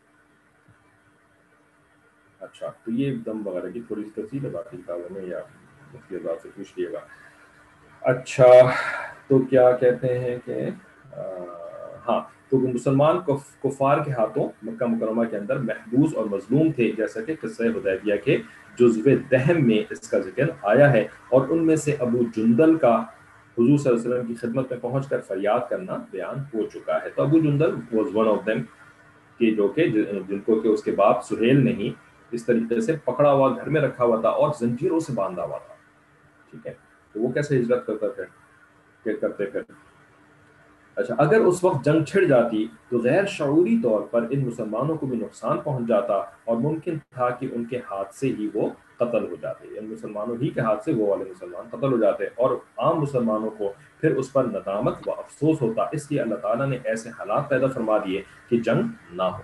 اچھا, تو یہ دم وغیرہ کی تھوڑی سی تفصیل ہے, باقی کتابوں میں یا مفتی صاحب سے پوچھ لیے گا. اچھا, تو کیا کہتے ہیں کہ ہاں, تو مسلمان کفار کے ہاتھوں مکہ مکرمہ کے اندر محبوس اور مظلوم تھے, جیسا کہ قصہ حدیبیہ کے جزو دہم میں اس کا ذکر آیا ہے. اور ان میں سے ابو جندل کا حضور صلی اللہ علیہ وسلم کی خدمت میں پہنچ کر فریاد کرنا بیان ہو چکا ہے. تو Abu Jundal was one of them, کہ جو کہ جن کو کہ اس کے باپ سہیل نہیں اس طریقے سے پکڑا ہوا گھر میں رکھا ہوا تھا اور زنجیروں سے باندھا ہوا تھا. ٹھیک ہے, تو وہ کیسے ہجرت کرتا پھر, کیا کرتے پھر. اچھا, اگر اس وقت جنگ چھڑ جاتی تو غیر شعوری طور پر ان مسلمانوں کو بھی نقصان پہنچ جاتا اور ممکن تھا کہ ان کے ہاتھ سے ہی وہ قتل ہو جاتے, ان مسلمانوں ہی کے ہاتھ سے وہ والے مسلمان قتل ہو جاتے, اور عام مسلمانوں کو پھر اس پر ندامت و افسوس ہوتا. اس لیے اللہ تعالیٰ نے ایسے حالات پیدا فرما دیے کہ جنگ نہ ہو.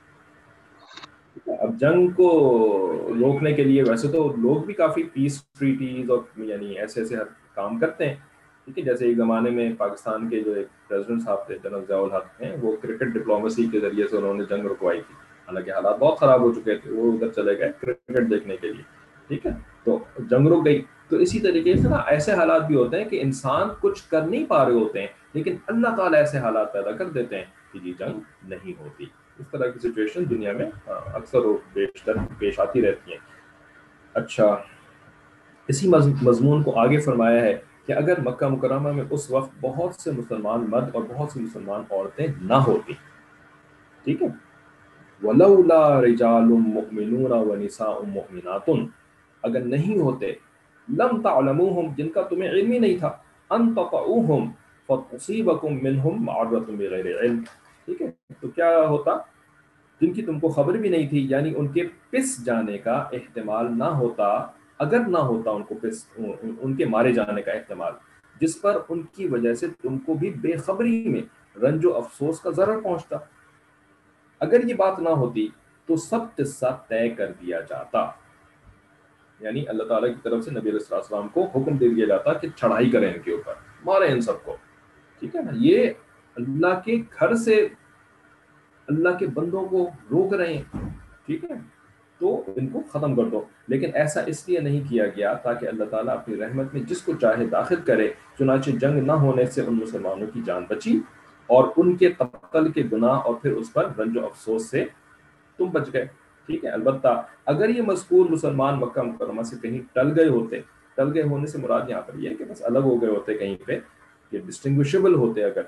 اب جنگ کو روکنے کے لیے ویسے تو لوگ بھی کافی پیس ٹریٹیز اور یعنی ایسے ایسے کام کرتے ہیں. ٹھیک ہے, جیسے ایک زمانے میں پاکستان کے جو ایک پریزیڈنٹ صاحب تھے جنرل ضیاء الحق ہیں, وہ کرکٹ ڈپلومیسی کے ذریعے سے انہوں نے جنگ رکوائی تھی. حالانکہ حالات بہت خراب ہو چکے تھے, وہ ادھر چلے گئے کرکٹ دیکھنے کے لیے. ٹھیک ہے, تو جنگ رک گئی. تو اسی طریقے سے نا ایسے حالات بھی ہوتے ہیں کہ انسان کچھ کر نہیں پا رہے ہوتے ہیں, لیکن اللہ تعالیٰ ایسے حالات پیدا کر دیتے ہیں کہ یہ جنگ نہیں ہوتی. اس طرح کی سچویشن دنیا میں اکثر و بیشتر پیش آتی رہتی ہیں. اچھا, اسی مضمون کو آگے فرمایا ہے کہ اگر مکہ مکرمہ میں اس وقت بہت سے مسلمان مرد اور بہت سی مسلمان عورتیں نہ ہوتی, ٹھیک ہے, وَلَوْلَا رِجَالٌ مُؤْمِنُونَ وَنِسَاءٌ مُؤْمِنَاتٌ, اگر نہیں ہوتے لم تعلموہم, جن کا تمہیں علم ہی نہیں تھا, ان تطعوہم فتصیبکم منہم معرۃ بغیر علم, ٹھیک ہے, تو کیا ہوتا, جن کی تم کو خبر بھی نہیں تھی, یعنی ان کے پس جانے کا احتمال نہ ہوتا, اگر نہ ہوتا ان کو پس ان کے مارے جانے کا احتمال, جس پر ان کی وجہ سے تم کو بھی بے خبری میں رنج و افسوس کا ضرر پہنچتا. اگر یہ بات نہ ہوتی تو سب قصہ طے کر دیا جاتا, یعنی اللہ تعالیٰ کی طرف سے نبی علیہ السلام کو حکم دے دیا جاتا کہ چڑھائی کریں ان کے اوپر, مارے ان سب کو. ٹھیک ہے نا, یہ اللہ کے گھر سے اللہ کے بندوں کو روک رہے ہیں. ٹھیک ہے, تو ان کو ختم کر دو. لیکن ایسا اس لیے نہیں کیا گیا تاکہ اللہ تعالیٰ اپنی رحمت میں جس کو چاہے داخل کرے. چنانچہ جنگ نہ ہونے سے ان مسلمانوں کی جان بچی اور ان کے قتل کے گناہ اور پھر اس پر رنج و افسوس سے تم بچ گئے. ٹھیک ہے, البتہ اگر یہ مذکور مسلمان مکہ مکرمہ سے کہیں ٹل گئے ہوتے, ٹل گئے ہونے سے مراد یہاں پر یہ ہے کہ بس الگ ہو گئے ہوتے کہیں پہ, کہ ڈسٹنگوشبل ہوتے اگر,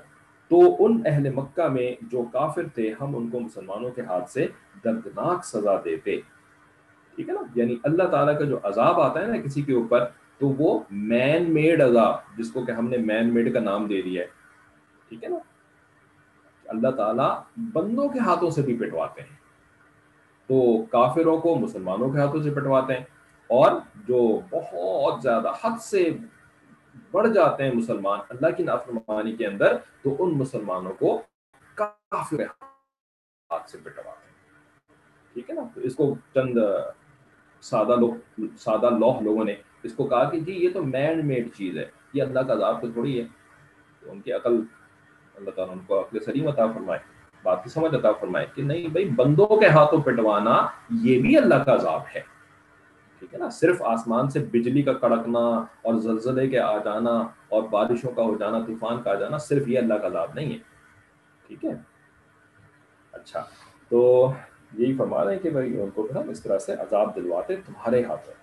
تو ان اہل مکہ میں جو کافر تھے ہم ان کو مسلمانوں کے ہاتھ سے دردناک سزا دیتے. ٹھیک ہے نا, یعنی اللہ تعالیٰ کا جو عذاب آتا ہے نا کسی کے اوپر, تو وہ مین میڈ عذاب, جس کو کہ ہم نے مین میڈ کا نام دے دیا ہے. ٹھیک ہے نا, اللہ تعالیٰ بندوں کے ہاتھوں سے بھی پٹواتے ہیں. تو کافروں کو مسلمانوں کے ہاتھوں سے پٹواتے ہیں, اور جو بہت زیادہ حد سے بڑھ جاتے ہیں مسلمان اللہ کی نافرمانی کے اندر, تو ان مسلمانوں کو کافر ہاتھ سے پٹواتے ہیں. ٹھیک ہے نا, تو اس کو چند سادہ لوح لوگوں نے اس کو کہا کہ جی یہ تو مین میڈ چیز ہے, یہ اللہ کا عذاب تو تھوڑی ہے. تو ان کی عقل, اللہ تعالیٰ ان کو عقل سلیم عطا فرمائے, بات کی سمجھ عطا فرمائے کہ نہیں بھائی, بندوں کے ہاتھوں پٹوانا یہ بھی اللہ کا عذاب ہے. ٹھیک ہے نا, صرف آسمان سے بجلی کا کڑکنا اور زلزلے کے آ جانا اور بارشوں کا ہو جانا, طوفان کا آ جانا, صرف یہ اللہ کا عذاب نہیں ہے. ٹھیک ہے, اچھا, تو یہی فرما رہے ہیں کہ بھائی ان کو ہم اس طرح سے عذاب دلواتے تمہارے ہاتھوں.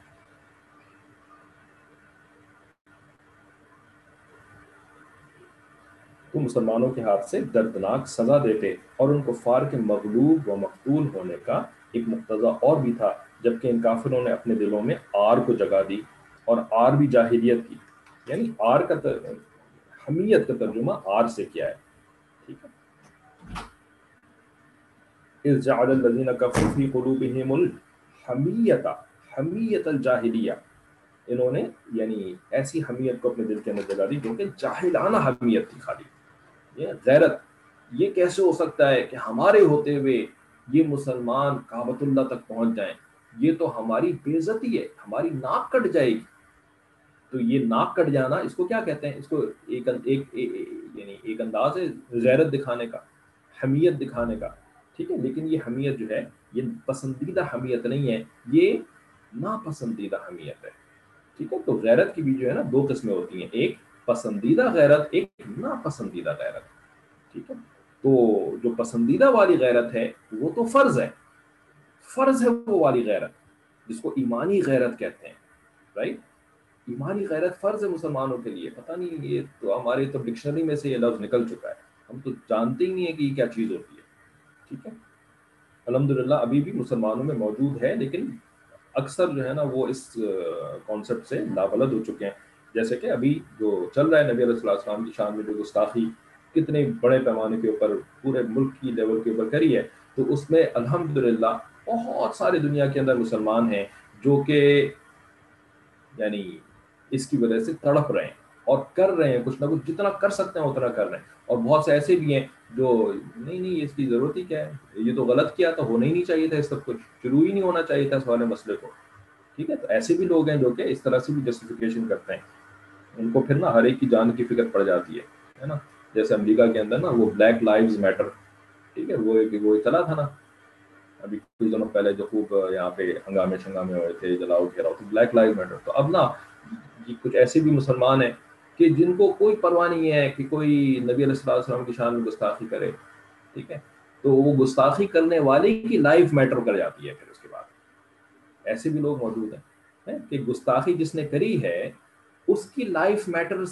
تو مسلمانوں کے ہاتھ سے دردناک سزا دیتے, اور ان کفار کے مغلوب و مقتول ہونے کا ایک مقتضا اور بھی تھا, جبکہ ان کافروں نے اپنے دلوں میں آر کو جگہ دی, اور آر بھی جاہلیت کی, یعنی آر کا حمیت کا ترجمہ آر سے کیا ہے. ٹھیک ہے, اذ جعل الذین کفروا فی قلوبہم الحمیۃ حمیۃ الجاہلیہ, انہوں نے یعنی ایسی حمیت کو اپنے دل کے اندر جگہ دی جو کہ جاہلانہ حمیت تھی خالی. یہ غیرت, یہ کیسے ہو سکتا ہے کہ ہمارے ہوتے ہوئے یہ مسلمان کعبۃ اللہ تک پہنچ جائیں, یہ تو ہماری بے عزتی ہے, ہماری ناک کٹ جائے گی. تو یہ ناک کٹ جانا اس کو کیا کہتے ہیں, اس کو یعنی ایک انداز ہے غیرت دکھانے کا, حمیت دکھانے کا. ٹھیک ہے, لیکن یہ حمیت جو ہے یہ پسندیدہ حمیت نہیں ہے, یہ ناپسندیدہ حمیت ہے. ٹھیک ہے, تو غیرت کی بھی جو ہے نا دو قسمیں ہوتی ہیں, ایک پسندیدہ غیرت, ایک ناپسندیدہ غیرت. ٹھیک ہے, تو جو پسندیدہ والی غیرت ہے وہ تو فرض ہے, فرض ہے وہ والی غیرت جس کو ایمانی غیرت کہتے ہیں. رائٹ, ایمانی غیرت فرض ہے مسلمانوں کے لیے. پتہ نہیں, یہ تو ہمارے تو ڈکشنری میں سے یہ لفظ نکل چکا ہے, ہم تو جانتے ہی نہیں ہیں کہ یہ کیا چیز ہوتی ہے. ٹھیک ہے, الحمدللہ ابھی بھی مسلمانوں میں موجود ہے, لیکن اکثر جو ہے نا وہ اس کانسیپٹ سے لابلد ہو چکے ہیں. جیسے کہ ابھی جو چل رہا ہے نبی علیہ الصلوۃ والسلام کی شان میں جو گستاخی کتنے بڑے پیمانے کے اوپر پورے ملک کی لیول کے اوپر کری ہے, تو اس میں الحمدللہ بہت ساری دنیا کے اندر مسلمان ہیں جو کہ یعنی اس کی وجہ سے تڑپ رہے ہیں اور کر رہے ہیں کچھ نہ کچھ, جتنا کر سکتے ہیں اتنا کر رہے ہیں. اور بہت سے ایسے بھی ہیں جو نہیں اس کی ضرورت ہی کیا ہے, یہ تو غلط کیا تھا, ہونا ہی نہیں چاہیے تھا, اس سب کچھ شروع ہی نہیں ہونا چاہیے تھا اس والے مسئلے کو. ٹھیک ہے, تو ایسے بھی لوگ ہیں جو کہ اس طرح سے بھی جسٹیفیکیشن کرتے ہیں. ان کو پھر نا ہر ایک کی جان کی فکر پڑ جاتی ہے نا. جیسے امریکہ کے اندر نا وہ بلیک لائیوز میٹر, ٹھیک ہے, وہ چلا تھا نا ابھی کچھ دنوں پہلے, جو خوب یہاں پہ ہنگامے ہوئے تھے, جلاؤ گھیراؤ, تو بلیک لائیو میٹر. تو اب نا یہ کچھ ایسے بھی مسلمان ہیں کہ جن کو کوئی پرواہ نہیں ہے کہ کوئی نبی علیہ الصلوۃ والسلام کی شان میں گستاخی کرے. ٹھیک ہے, تو وہ گستاخی کرنے والے کی لائف میٹر کر جاتی ہے. پھر اس کے بعد ایسے بھی لوگ موجود ہیں کہ گستاخی جس نے کری ہے اس کی لائف میٹرز.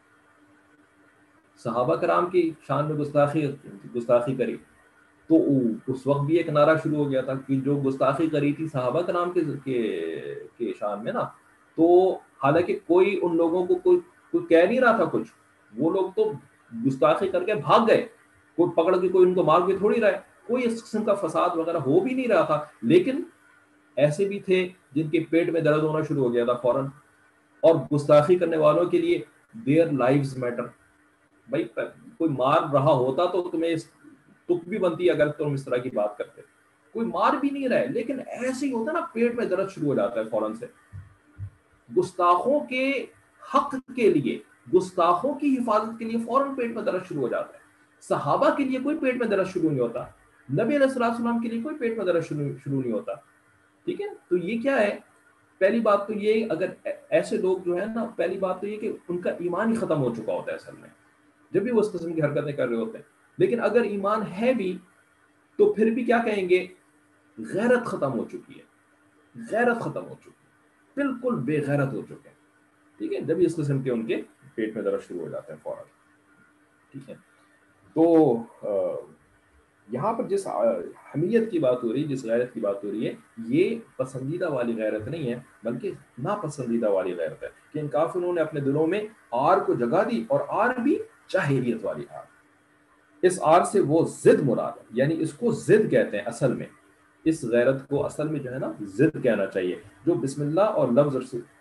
صحابہ کرام کی شان میں گستاخی کری, تو اس وقت بھی ایک نعرہ شروع ہو گیا تھا کہ جو گستاخی کری تھی صحابہ کرام کے شان میں نا, تو حالانکہ کوئی ان لوگوں کو کوئی کہہ نہیں رہا تھا کچھ, وہ لوگ تو گستاخی کر کے بھاگ گئے, کوئی پکڑ کے کوئی ان کو مار کے تھوڑی رہا ہے, کوئی اس قسم کا فساد وغیرہ ہو بھی نہیں رہا تھا. لیکن ایسے بھی تھے جن کے پیٹ میں درد ہونا شروع ہو گیا تھا فوراً, اور گستاخی کرنے والوں کے لیے دیئر لائفز میٹر. بھائی کوئی مار رہا ہوتا تو تمہیں تک بھی بنتی اگر تم اس طرح کی بات کرتے. کوئی مار بھی نہیں رہے, لیکن ایسے ہی ہوتا نا پیٹ میں درد شروع ہو جاتا ہے فوراً سے. گستاخوں کے حق کے لیے, گستاخوں کی حفاظت کے لیے فوراً پیٹ میں درد شروع ہو جاتا ہے. صحابہ کے لیے کوئی پیٹ میں درد شروع نہیں ہوتا, نبی علیہ الصلوۃ والسلام کے لیے کوئی پیٹ میں درد شروع نہیں ہوتا. ٹھیک ہے, تو یہ کیا ہے, پہلی بات تو یہ, اگر ایسے لوگ جو ہے نا, پہلی بات تو یہ کہ ان کا ایمان ہی ختم ہو چکا ہوتا ہے اصل میں جب بھی وہ اس قسم کی حرکتیں کر رہے ہوتے ہیں. لیکن اگر ایمان ہے بھی تو پھر بھی کیا کہیں گے, غیرت ختم ہو چکی ہے, غیرت ختم ہو چکی ہے, بالکل بے غیرت ہو چکے ہیں. ٹھیک ہے, جب اس قسم کے ان کے پیٹ میں درد شروع ہو جاتے ہیں فوراً. ٹھیک ہے, تو یہاں پر جس حمیت کی بات ہو رہی ہے، جس غیرت کی بات ہو رہی ہے، یہ پسندیدہ والی غیرت نہیں ہے، بلکہ ناپسندیدہ والی غیرت ہے کہ ان کافروں نے اپنے دلوں میں آر کو جگہ دی، اور آر بھی جاہلیت والی آر۔ اس آر سے وہ ضد مراد ہے، یعنی اس کو ضد کہتے ہیں اصل میں، اس غیرت کو اصل میں جو ہے نا ضد کہنا چاہیے، جو بسم اللہ اور لفظ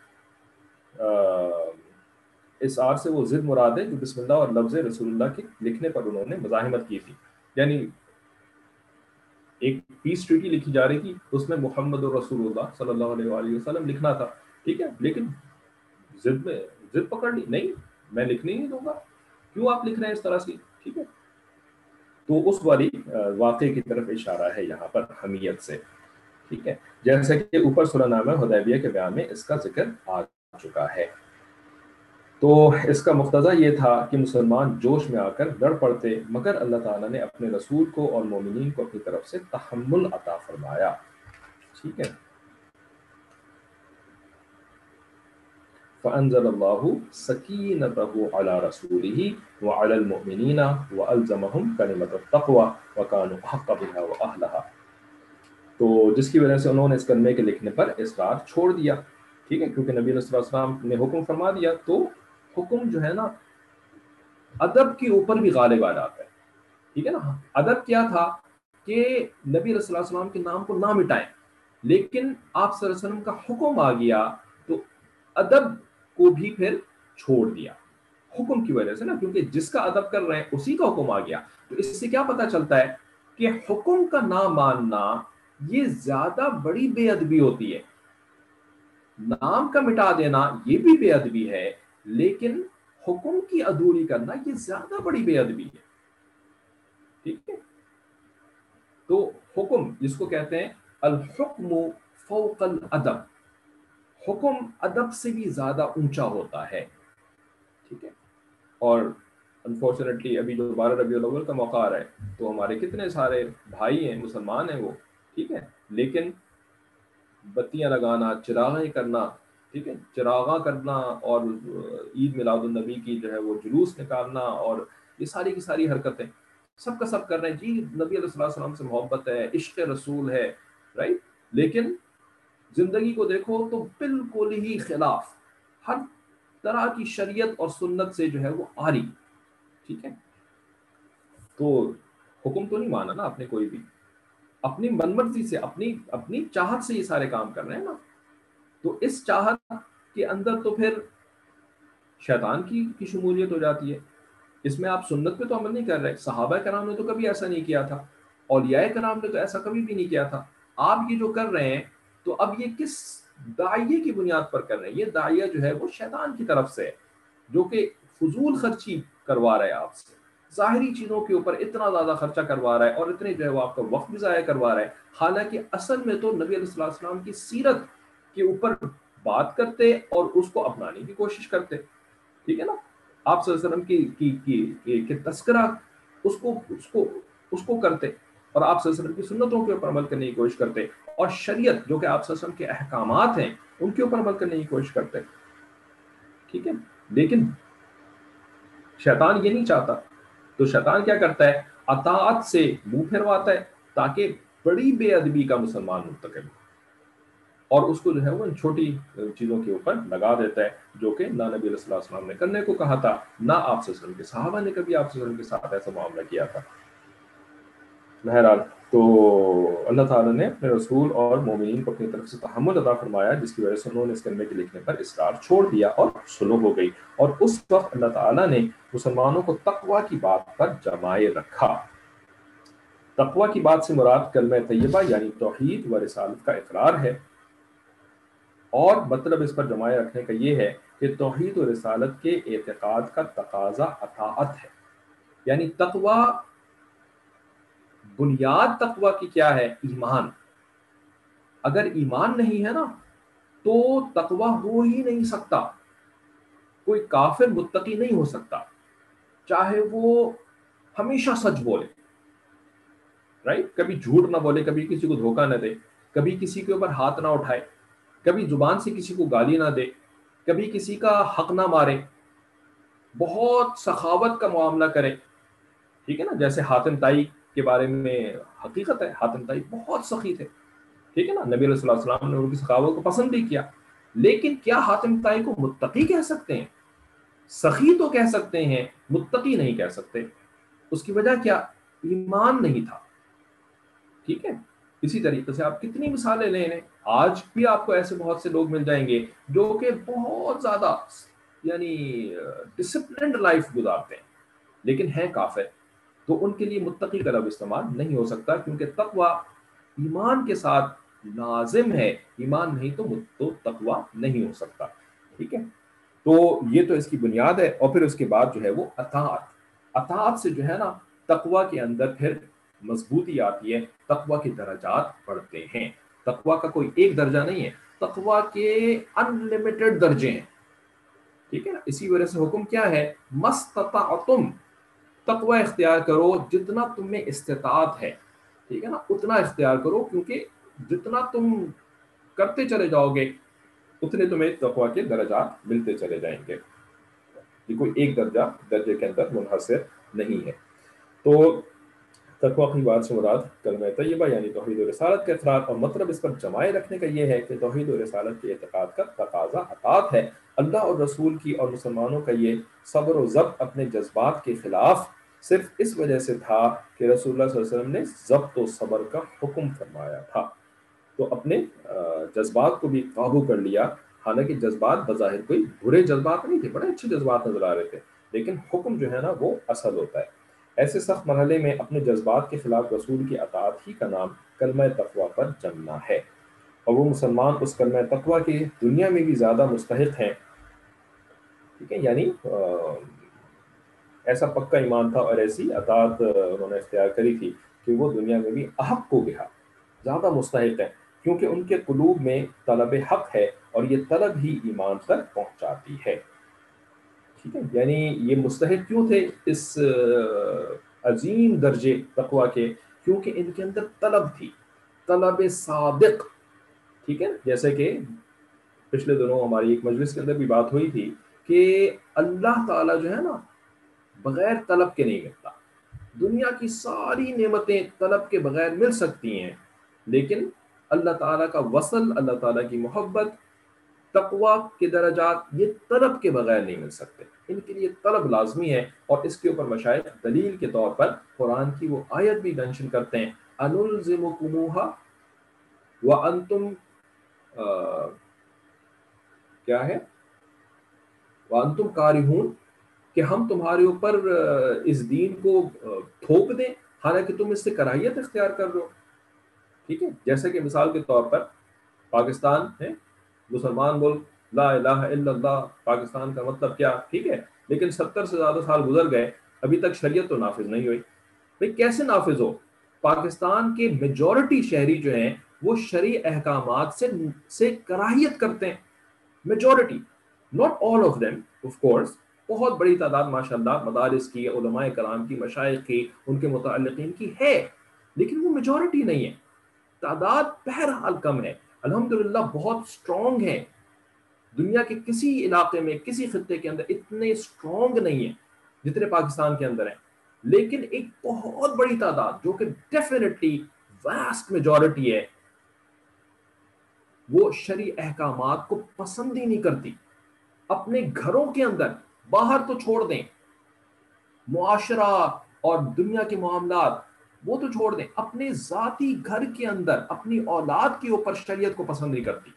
اس آر سے وہ ضد مراد ہے جو بسم اللہ اور لفظ رسول اللہ کے لکھنے پر انہوں نے مزاحمت کی تھی۔ یعنی ایک پیس ٹریٹی لکھی جا رہی تھی، اس میں محمد رسول اللہ صلی اللہ علیہ وآلہ وسلم لکھنا تھا، ٹھیک ہے، لیکن ضد میں ضد پکڑ لی، نہیں میں لکھنے ہی نہیں دوں گا، کیوں آپ لکھ رہے ہیں اس طرح سے، ٹھیک ہے۔ تو اس والی واقعے کی طرف اشارہ ہے یہاں پر حمیت سے، ٹھیک ہے، جیسا کہ اوپر سورہ نامہ حدیبیہ کے بیان میں اس کا ذکر آ چکا ہے۔ تو اس کا مقتضا یہ تھا کہ مسلمان جوش میں آ کر لڑ پڑتے، مگر اللہ تعالیٰ نے اپنے رسول کو اور مومنین کو اپنی طرف سے تحمل عطا فرمایا، ٹھیک ہے۔ فَأَنزَلَ اللَّهُ سَكِينَتَهُ عَلَى رَسُولِهِ وَعَلَى الْمُؤْمِنِينَ وَأَلْزَمَهُمْ كَلِمَةَ التَّقْوَىٰ وَكَانُوا أَحَقَّ بِهَا وَأَهْلَهَا۔ تو جس کی وجہ سے انہوں نے اس کلمے کے لکھنے پر اصرار چھوڑ دیا، ٹھیک ہے، کیونکہ نبی صلی اللہ علیہ وسلم نے حکم فرما دیا، تو حکم جو ہے نا ادب کے اوپر بھی غالب آ جاتا ہے، ٹھیک ہے نا۔ ادب کیا تھا کہ نبی صلی اللہ علیہ وسلم کے نام کو نہ مٹائیں، لیکن آپ صلی اللہ علیہ وسلم کا حکم آ گیا تو ادب کو بھی پھر چھوڑ دیا حکم کی وجہ سے نا، کیونکہ جس کا ادب کر رہے ہیں اسی کا حکم آ گیا۔ تو اس سے کیا پتا چلتا ہے کہ حکم کا نہ ماننا یہ زیادہ بڑی بے ادبی ہوتی ہے، نام کا مٹا دینا یہ بھی بے ادبی ہے، لیکن حکم کی ادھوری کرنا یہ زیادہ بڑی بے ادبی ہے، ٹھیک ہے۔ تو حکم جس کو کہتے ہیں الحکم فوق الادب، حکم ادب سے بھی زیادہ اونچا ہوتا ہے، ٹھیک ہے۔ اور انفارچونیٹلی ابھی جو 12 ربیع الاول کا موقع آ رہا ہے، تو ہمارے کتنے سارے بھائی ہیں، مسلمان ہیں وہ، ٹھیک ہے، لیکن بتیاں لگانا، چراغیں کرنا، ٹھیک ہے، چراغاں کرنا، اور عید میلاد النبی کی جو ہے وہ جلوس نکالنا، اور یہ ساری کی ساری حرکتیں سب کا سب کر رہے ہیں، جی نبی علیہ الصلوۃ والسلام سے محبت ہے، عشق رسول ہے، رائٹ، لیکن زندگی کو دیکھو تو بالکل ہی خلاف، ہر طرح کی شریعت اور سنت سے جو ہے وہ آری، ٹھیک ہے۔ تو حکم تو نہیں مانا نا آپ نے کوئی بھی، اپنی من مرضی سے، اپنی چاہت سے یہ سارے کام کر رہے ہیں نا، تو اس چاہت کے اندر تو پھر شیطان کی شمولیت ہو جاتی ہے، اس میں آپ سنت پہ تو عمل نہیں کر رہے، صحابہ کرام نے تو کبھی ایسا نہیں کیا تھا، اولیاء کرام نے تو ایسا کبھی بھی نہیں کیا تھا، آپ یہ جو کر رہے ہیں تو اب یہ کس داعیے کی بنیاد پر کر رہے ہیں؟ یہ داعیہ جو ہے وہ شیطان کی طرف سے ہے، جو کہ فضول خرچی کروا رہا ہے آپ سے، ظاہری چیزوں کے اوپر اتنا زیادہ خرچہ کروا رہا ہے، اور اتنے جو ہے وہ آپ کا وقت بھی ضائع کروا رہا ہے، حالانکہ اصل میں تو نبی علیہ السلام کی سیرت کے اوپر بات کرتے اور اس کو اپنانے کی کوشش کرتے، ٹھیک ہے نا۔ آپ صلی اللہ علیہ وسلم کی تذکرہ اس کو کرتے، اور آپ صلی اللہ علیہ وسلم کی سنتوں کے اوپر عمل کرنے کی کوشش کرتے، اور شریعت جو کہ آپ صلی اللہ علیہ وسلم کے احکامات ہیں ان کے اوپر عمل کرنے کی کوشش کرتے، ٹھیک ہے۔ لیکن شیطان یہ نہیں چاہتا، تو شیطان کیا کرتا ہے؟ اطاعت سے منہ پھرواتا ہے تاکہ بڑی بے ادبی کا مسلمان مرتکب ہو، اور اس کو جو ہے وہ ان چھوٹی چیزوں کے اوپر لگا دیتا ہے، جو کہ نہ نبی علیہ السلام نے کرنے کو کہا تھا، نہ آپ صلی اللہ علیہ وسلم کے صحابہ نے کبھی آپ صلی اللہ علیہ وسلم کے ساتھ ایسا معاملہ کیا تھا۔ بہرحال تو اللہ تعالیٰ نے اپنے رسول اور مومنین کو اپنی طرف سے تحمل عطا فرمایا، جس کی وجہ سے انہوں نے اس کلمے کے لکھنے پر اصرار چھوڑ دیا اور صلح ہو گئی، اور اس وقت اللہ تعالیٰ نے مسلمانوں کو تقوی کی بات پر جمائے رکھا۔ تقوی کی بات سے مراد کلمہ طیبہ یعنی توحید و رسالت کا اقرار ہے، اور مطلب اس پر جمائے رکھنے کا یہ ہے کہ توحید و رسالت کے اعتقاد کا تقاضا اطاعت ہے، یعنی تقوی، بنیاد تقوی کی کیا ہے؟ ایمان۔ اگر ایمان نہیں ہے نا تو تقوی ہو ہی نہیں سکتا، کوئی کافر متقی نہیں ہو سکتا، چاہے وہ ہمیشہ سچ بولے، رائٹ، کبھی جھوٹ نہ بولے، کبھی کسی کو دھوکہ نہ دے، کبھی کسی کے اوپر ہاتھ نہ اٹھائے، کبھی زبان سے کسی کو گالی نہ دے، کبھی کسی کا حق نہ مارے، بہت سخاوت کا معاملہ کرے، ٹھیک ہے نا. جیسے حاتم طائی کے بارے میں حقیقت ہے حاتم طائی بہت سخی تھے, ٹھیک ہے نا, نبی علیہ السلام نے ان کی سخاوت کو پسند بھی کیا, لیکن کیا حاتم طائی کو متقی کہہ سکتے ہیں؟ سخی تو کہہ سکتے ہیں, متقی نہیں کہہ سکتے. اس کی وجہ کیا؟ ایمان نہیں تھا. ٹھیک ہے. اسی طریقے سے آپ کتنی مثالیں لے لیں, آج بھی آپ کو ایسے بہت سے لوگ مل جائیں گے جو کہ بہت زیادہ یعنی ڈسپلنڈ لائف گزارتے ہیں لیکن ہیں کافر. تو ان کے لیے متقی کا لفظ استعمال نہیں ہو سکتا, کیونکہ تقوی ایمان کے ساتھ لازم ہے, ایمان نہیں تو تقوی نہیں ہو سکتا. ٹھیک ہے. تو یہ تو اس کی بنیاد ہے. اور پھر اس کے بعد جو ہے وہ اطاعت. اطاعت سے جو ہے نا تقوی کے اندر پھر مضبوطی آتی ہے, تقوی کے درجات بڑھتے ہیں. تقوی کا کوئی ایک درجہ نہیں ہے, تقوی کے انلمیٹڈ درجے ہیں. ٹھیک ہے نا. اسی وجہ سے حکم کیا ہے؟ مستطعتم, تقوی اختیار کرو جتنا تم میں استطاعت ہے. ٹھیک ہے نا, اتنا اختیار کرو, کیونکہ جتنا تم کرتے چلے جاؤ گے اتنے تمہیں تقوی کے درجات ملتے چلے جائیں گے. یہ کوئی ایک درجے کے اندر منحصر نہیں ہے. تو تقوی کی بات سے مراد کلمہ طیبہ یعنی توحید و رسالت کا اقرار, اور مطلب اس پر جمائے رکھنے کا یہ ہے کہ توحید و رسالت کے اعتقاد کا تقاضا اطاعت ہے. اللہ اور رسول کی اور مسلمانوں کا یہ صبر و ضبط اپنے جذبات کے خلاف صرف اس وجہ سے تھا کہ رسول اللہ صلی اللہ علیہ وسلم نے ضبط و صبر کا حکم فرمایا تھا. تو اپنے جذبات کو بھی قابو کر لیا. حالانکہ جذبات بظاہر کوئی برے جذبات نہیں تھے, بڑے اچھے جذبات نظر آ رہے تھے, لیکن حکم جو ہے نا وہ اصل ہوتا ہے. ایسے سخت مرحلے میں اپنے جذبات کے خلاف رسول کی اطاعت ہی کا نام کلمہ تقوی پر جمنا ہے. اور وہ مسلمان اس کلمہ تقوی کی دنیا میں بھی زیادہ مستحق ہیں. ٹھیک ہے, یعنی ایسا پکا ایمان تھا اور ایسی اطاعت انہوں نے اختیار کری تھی کہ وہ دنیا میں بھی احق ہو گیا, زیادہ مستحق ہے, کیونکہ ان کے قلوب میں طلب حق ہے اور یہ طلب ہی ایمان تک پہنچاتی ہے. ٹھیک ہے, یعنی یہ مستحق کیوں تھے اس عظیم درجے تقوی کے؟ کیونکہ ان کے اندر طلب تھی, طلب صادق. ٹھیک ہے, جیسے کہ پچھلے دنوں ہماری ایک مجلس کے اندر بھی بات ہوئی تھی کہ اللہ تعالیٰ جو ہے نا بغیر طلب کے نہیں ملتا. دنیا کی ساری نعمتیں طلب کے بغیر مل سکتی ہیں, لیکن اللہ تعالیٰ کا وصل, اللہ تعالیٰ کی محبت, تقوی کے درجات یہ طلب کے بغیر نہیں مل سکتے. ان کے لیے طلب لازمی ہے. اور اس کے اوپر مشائخ دلیل کے طور پر قرآن کی وہ آیت بھی مینشن کرتے ہیں, انلزمکموہا وانتم کیا ہے, وانتم کارہون, کہ ہم تمہارے اوپر اس دین کو تھوپ دیں حالانکہ تم اس سے کراہیت اختیار کر رہے ہو. ٹھیک ہے, جیسے کہ مثال کے طور پر پاکستان ہے مسلمان ملک, لا الہ الا اللہ, پاکستان کا مطلب کیا؟ ٹھیک ہے, لیکن 70 سے زیادہ سال گزر گئے, ابھی تک شریعت تو نافذ نہیں ہوئی. بھئی کیسے نافذ ہو؟ پاکستان کے میجورٹی شہری جو ہیں وہ شرعی احکامات سے کراہیت کرتے ہیں. Majority, not all of them of course, بہت بڑی تعداد ماشاءاللہ مدارس کی, علماء کرام کی, مشائخ کی, ان کے متعلقین کی ہے, لیکن وہ میجورٹی نہیں ہے. تعداد بہرحال کم ہے, الحمدللہ بہت اسٹرانگ ہے. دنیا کے کسی علاقے میں کسی خطے کے اندر اتنے اسٹرانگ نہیں ہیں جتنے پاکستان کے اندر ہیں, لیکن ایک بہت بڑی تعداد جو کہ ڈیفینیٹلی واسٹ میجورٹی ہے, وہ شرعی احکامات کو پسند ہی نہیں کرتی. اپنے گھروں کے اندر, باہر تو چھوڑ دیں, معاشرہ اور دنیا کے معاملات وہ تو چھوڑ دیں, اپنے ذاتی گھر کے اندر اپنی اولاد کے اوپر شریعت کو پسند نہیں کرتی.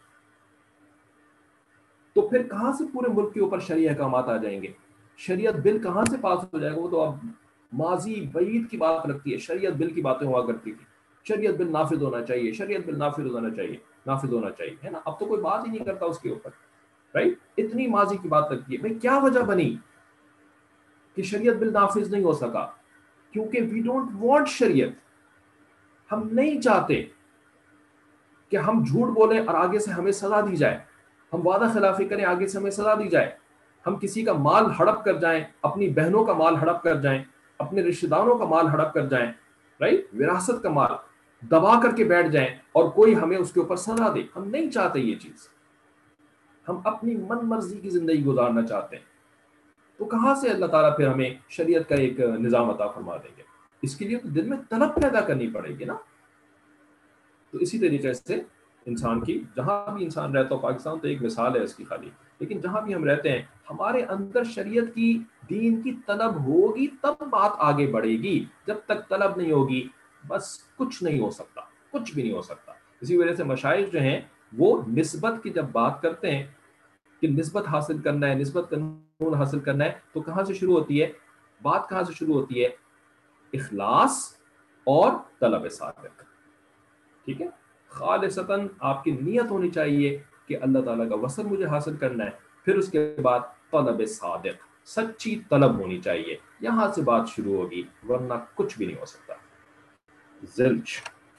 تو پھر کہاں سے پورے ملک کے اوپر شرعی احکامات آ جائیں گے؟ شریعت بل کہاں سے پاس ہو جائے گا؟ وہ تو اب ماضی بعید کی بات لگتی ہے. شریعت بل کی باتیں ہوا کرتی تھی, شریعت بل نافذ ہونا چاہیے, شریعت بل نافذ ہونا چاہیے, نافذ ہونا چاہیے, ہے نا. اب تو کوئی بات ہی نہیں کرتا اس کے اوپر, رائٹ. اتنی ماضی کی بات لگتی ہے. بھائی کیا وجہ بنی کہ شریعت بل نافذ نہیں ہو سکا؟ کیونکہ وی ڈونٹ وانٹ شریعت. ہم نہیں چاہتے کہ ہم جھوٹ بولیں اور آگے سے ہمیں سزا دی جائے, ہم وعدہ خلافی کریں آگے سے ہمیں سزا دی جائے, ہم کسی کا مال ہڑپ کر جائیں, اپنی بہنوں کا مال ہڑپ کر جائیں, اپنے رشتہ داروں کا مال ہڑپ کر جائیں, رائٹ, وراثت کا مال دبا کر کے بیٹھ جائیں اور کوئی ہمیں اس کے اوپر سزا دے. ہم نہیں چاہتے یہ چیز. ہم اپنی من مرضی کی زندگی گزارنا چاہتے ہیں. تو کہاں سے اللہ تعالیٰ پھر ہمیں شریعت کا ایک نظام عطا فرما دیں گے؟ اس کے لیے تو دل میں طلب پیدا کرنی پڑے گی نا. تو اسی طریقے سے انسان کی جہاں بھی انسان رہتا ہو، پاکستان تو ایک مثال ہے اس کی خالی، لیکن جہاں بھی ہم رہتے ہیں ہمارے اندر شریعت کی، دین کی طلب ہوگی تب بات آگے بڑھے گی. جب تک طلب نہیں ہوگی بس کچھ نہیں ہو سکتا، کچھ بھی نہیں ہو سکتا. اسی وجہ سے مشائخ جو ہیں وہ نسبت کی جب بات کرتے ہیں کہ نسبت حاصل کرنا ہے، نسبت قانون حاصل کرنا ہے، تو کہاں سے شروع ہوتی ہے بات؟ کہاں سے شروع ہوتی ہے؟ اخلاص اور طلب صادق. ٹھیک ہے، خالصتاً آپ کی نیت ہونی چاہیے کہ اللہ تعالیٰ کا وصل مجھے حاصل کرنا ہے. پھر اس کے بعد طلب صادق، سچی طلب ہونی چاہیے. یہاں سے بات شروع ہوگی، ورنہ کچھ بھی نہیں ہو سکتا. زلچ،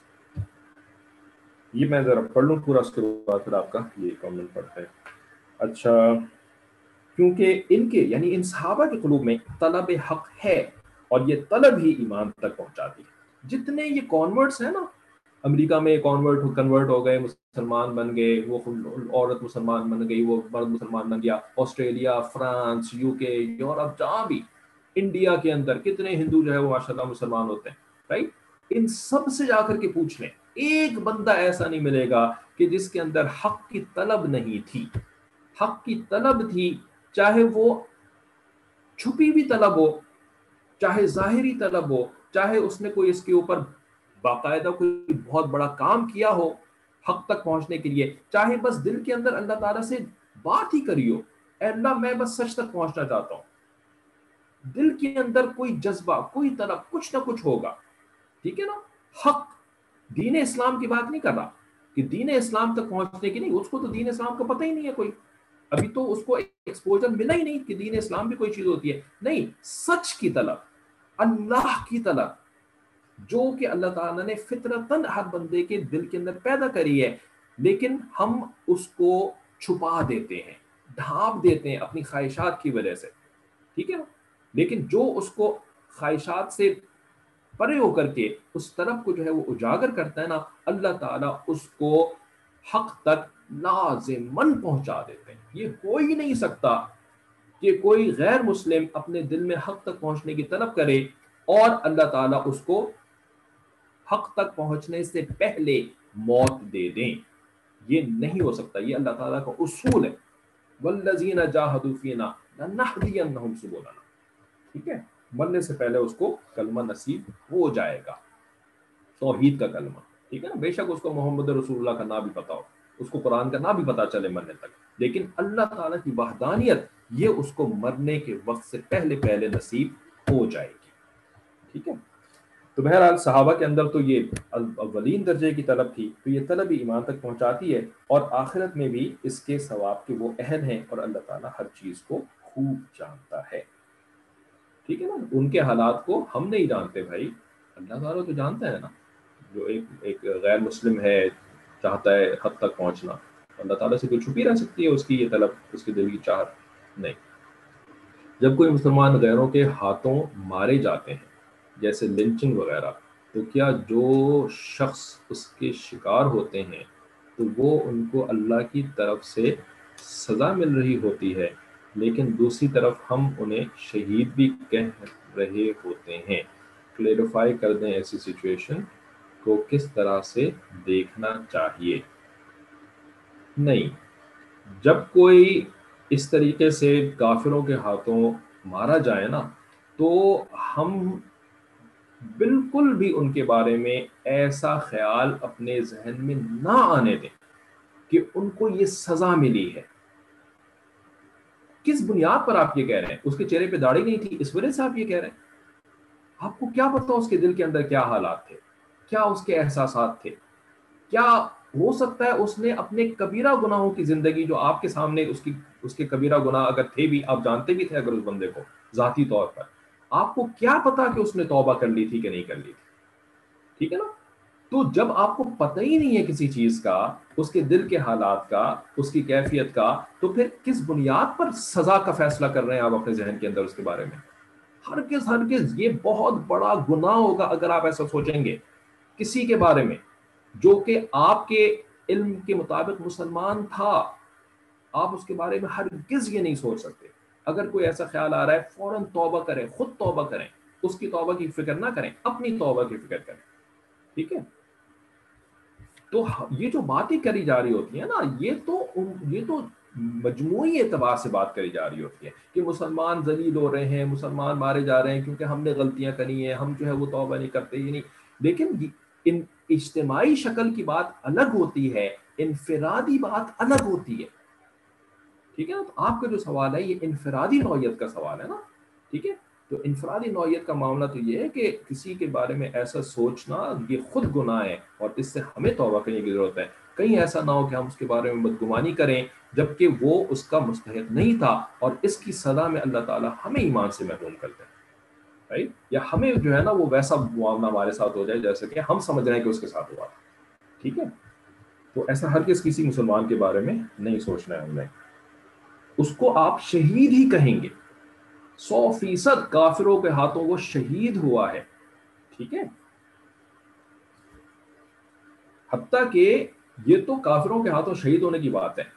یہ میں ذرا پڑھ لوں پورا، اس کے بعد پھر آپ کا یہ کامنٹ پڑھتے ہیں. اچھا، کیونکہ ان کے یعنی ان صحابہ کے قلوب میں طلب حق ہے، اور یہ طلب ہی ایمان تک پہنچاتی ہے. جتنے یہ کانورٹس ہیں نا، امریکہ میں کنورٹ ہو گئے، مسلمان بن گئے، وہ عورت مسلمان بن گئی، وہ مرد مسلمان بن گیا، Australia, France, U K, Europe, جہاں بھی، انڈیا کے اندر کتنے ہندو جو ہے وہ ماشاءاللہ مسلمان ہوتے ہیں، رائٹ. ان سب سے جا کر کے پوچھ لیں، ایک بندہ ایسا نہیں ملے گا کہ جس کے اندر حق کی طلب نہیں تھی. حق کی طلب تھی، چاہے وہ چھپی بھی طلب ہو، چاہے ظاہری طلب ہو، چاہے اس نے کوئی اس کے اوپر باقاعدہ کوئی بہت بڑا کام کیا ہو حق تک پہنچنے کے لیے، چاہے بس دل کے اندر اللہ تعالیٰ سے بات ہی کری ہو، اے اللہ میں بس سچ تک پہنچنا چاہتا ہوں. دل کے اندر کوئی جذبہ، کوئی طلب، کچھ نہ کچھ ہوگا. ٹھیک ہے نا. حق، دین اسلام کی بات نہیں کر رہا کہ دین اسلام تک پہنچنے کی نہیں، اس کو تو دین اسلام کا پتہ ہی نہیں ہے کوئی، ابھی تو اس کو ایکسپوجر ملا ہی نہیں کہ دین اسلام بھی کوئی چیز ہوتی ہے. نہیں، سچ کی طلب، اللہ کی طلب، جو کہ اللہ تعالیٰ نے فطرتاً ہر بندے کے دل کے اندر پیدا کری ہے، لیکن ہم اس کو چھپا دیتے ہیں، ڈھانپ دیتے ہیں اپنی خواہشات کی وجہ سے. ٹھیک ہے نا. لیکن جو اس کو خواہشات سے پرے ہو کر کے اس طرف کو جو ہے وہ اجاگر کرتا ہے نا، اللہ تعالیٰ اس کو حق تک لازماً پہنچا دیتے ہیں. یہ ہو ہی نہیں سکتا کہ کوئی غیر مسلم اپنے دل میں حق تک پہنچنے کی طلب کرے اور اللہ تعالیٰ اس کو حق تک پہنچنے سے پہلے موت دے دیں. یہ نہیں ہو سکتا. یہ اللہ تعالیٰ کا اصول ہے، والذین جاہدوا فینا لنہدینہم سبلنا. ٹھیک ہے، مرنے سے پہلے اس کو کلمہ نصیب ہو جائے گا، توحید کا کلمہ. ٹھیک ہے نا. بے شک اس کو محمد رسول اللہ کا نام بھی پتا ہو، اس کو قرآن کا نام بھی پتا چلے مرنے تک، لیکن اللہ تعالیٰ کی وحدانیت یہ اس کو مرنے کے وقت سے پہلے نصیب ہو جائے گی. ٹھیک ہے. تو بہرحال صحابہ کے اندر تو یہ اولین درجے کی طلب تھی، تو یہ طلب ہی ایمان تک پہنچاتی ہے، اور آخرت میں بھی اس کے ثواب کے وہ اہل ہیں، اور اللہ تعالیٰ ہر چیز کو خوب جانتا ہے. ٹھیک ہے نا. ان کے حالات کو ہم نہیں جانتے بھائی، اللہ تعالیٰ تو جانتا ہے نا. جو ایک غیر مسلم ہے، چاہتا ہے حد تک پہنچنا، اللہ تعالیٰ سے کوئی چھپی رہ سکتی ہے اس کی یہ طلب، اس کے دل کی چاہت؟ نہیں. جب کوئی مسلمان غیروں کے ہاتھوں مارے جاتے ہیں جیسے لنچنگ وغیرہ، تو کیا جو شخص اس کے شکار ہوتے ہیں تو وہ ان کو اللہ کی طرف سے سزا مل رہی ہوتی ہے، لیکن دوسری طرف ہم انہیں شہید بھی کہہ رہے ہوتے ہیں. کلیریفائی کر دیں ایسی سچویشن کو کس طرح سے دیکھنا چاہیے. نہیں، جب کوئی اس طریقے سے کافروں کے ہاتھوں مارا جائے نا، تو ہم بالکل بھی ان کے بارے میں ایسا خیال اپنے ذہن میں نہ آنے دیں کہ ان کو یہ سزا ملی ہے. کس بنیاد پر آپ یہ کہہ رہے ہیں؟ اس کے چہرے پہ داڑھی نہیں تھی اس وجہ سے آپ یہ کہہ رہے ہیں؟ آپ کو کیا پتا اس کے دل کے اندر کیا حالات تھے، کیا اس کے احساسات تھے؟ کیا ہو سکتا ہے اس نے اپنے کبیرہ گناہوں کی زندگی جو آپ کے سامنے اس کے کبیرہ گناہ اگر تھے بھی، آپ جانتے بھی تھے اگر اس بندے کو ذاتی طور پر، آپ کو کیا پتا کہ اس نے توبہ کر لی تھی کہ نہیں کر لی تھی؟ ٹھیک ہے نا. تو جب آپ کو پتہ ہی نہیں ہے کسی چیز کا، اس کے دل کے حالات کا، اس کی کیفیت کا، تو پھر کس بنیاد پر سزا کا فیصلہ کر رہے ہیں آپ اپنے ذہن کے اندر اس کے بارے میں؟ ہرگز یہ بہت بڑا گناہ ہوگا اگر آپ ایسا سوچیں گے کسی کے بارے میں جو کہ آپ کے علم کے مطابق مسلمان تھا. آپ اس کے بارے میں ہرگز یہ نہیں سوچ سکتے. اگر کوئی ایسا خیال آ رہا ہے فوراً توبہ کریں، خود توبہ کریں، اس کی توبہ کی فکر نہ کریں، اپنی توبہ کی فکر کریں. ٹھیک ہے. تو یہ جو باتیں کری جا رہی ہوتی ہیں نا، یہ تو مجموعی اعتبار سے بات کری جا رہی ہوتی ہے کہ مسلمان ذلیل ہو رہے ہیں، مسلمان مارے جا رہے ہیں کیونکہ ہم نے غلطیاں کری ہیں، ہم جو ہے وہ توبہ نہیں کرتے. یہ نہیں، لیکن ان اجتماعی شکل کی بات الگ ہوتی ہے، انفرادی بات الگ ہوتی ہے. ٹھیک ہے نا. تو آپ کا جو سوال ہے یہ انفرادی نوعیت کا سوال ہے نا. ٹھیک ہے. تو انفرادی نوعیت کا معاملہ تو یہ ہے کہ کسی کے بارے میں ایسا سوچنا یہ خود گناہ ہے، اور اس سے ہمیں توبہ کرنے کی ضرورت ہے. کہیں ایسا نہ ہو کہ ہم اس کے بارے میں بدگمانی کریں جبکہ وہ اس کا مستحق نہیں تھا، اور اس کی سزا میں اللہ تعالیٰ ہمیں ایمان سے محروم کر دیں. رائٹ. یا ہمیں جو ہے نا وہ ویسا معاملہ ہمارے ساتھ ہو جائے جیسے کہ ہم سمجھ رہے ہیں کہ اس کے ساتھ ہوا. ٹھیک ہے. تو ایسا ہرگز کسی مسلمان کے بارے میں نہیں سوچنا ہے ہم نے. اس کو آپ شہید ہی کہیں گے. 100% کافروں کے ہاتھوں وہ شہید ہوا ہے. ٹھیک ہے. حتیٰ کہ یہ تو کافروں کے ہاتھوں شہید ہونے کی بات ہے.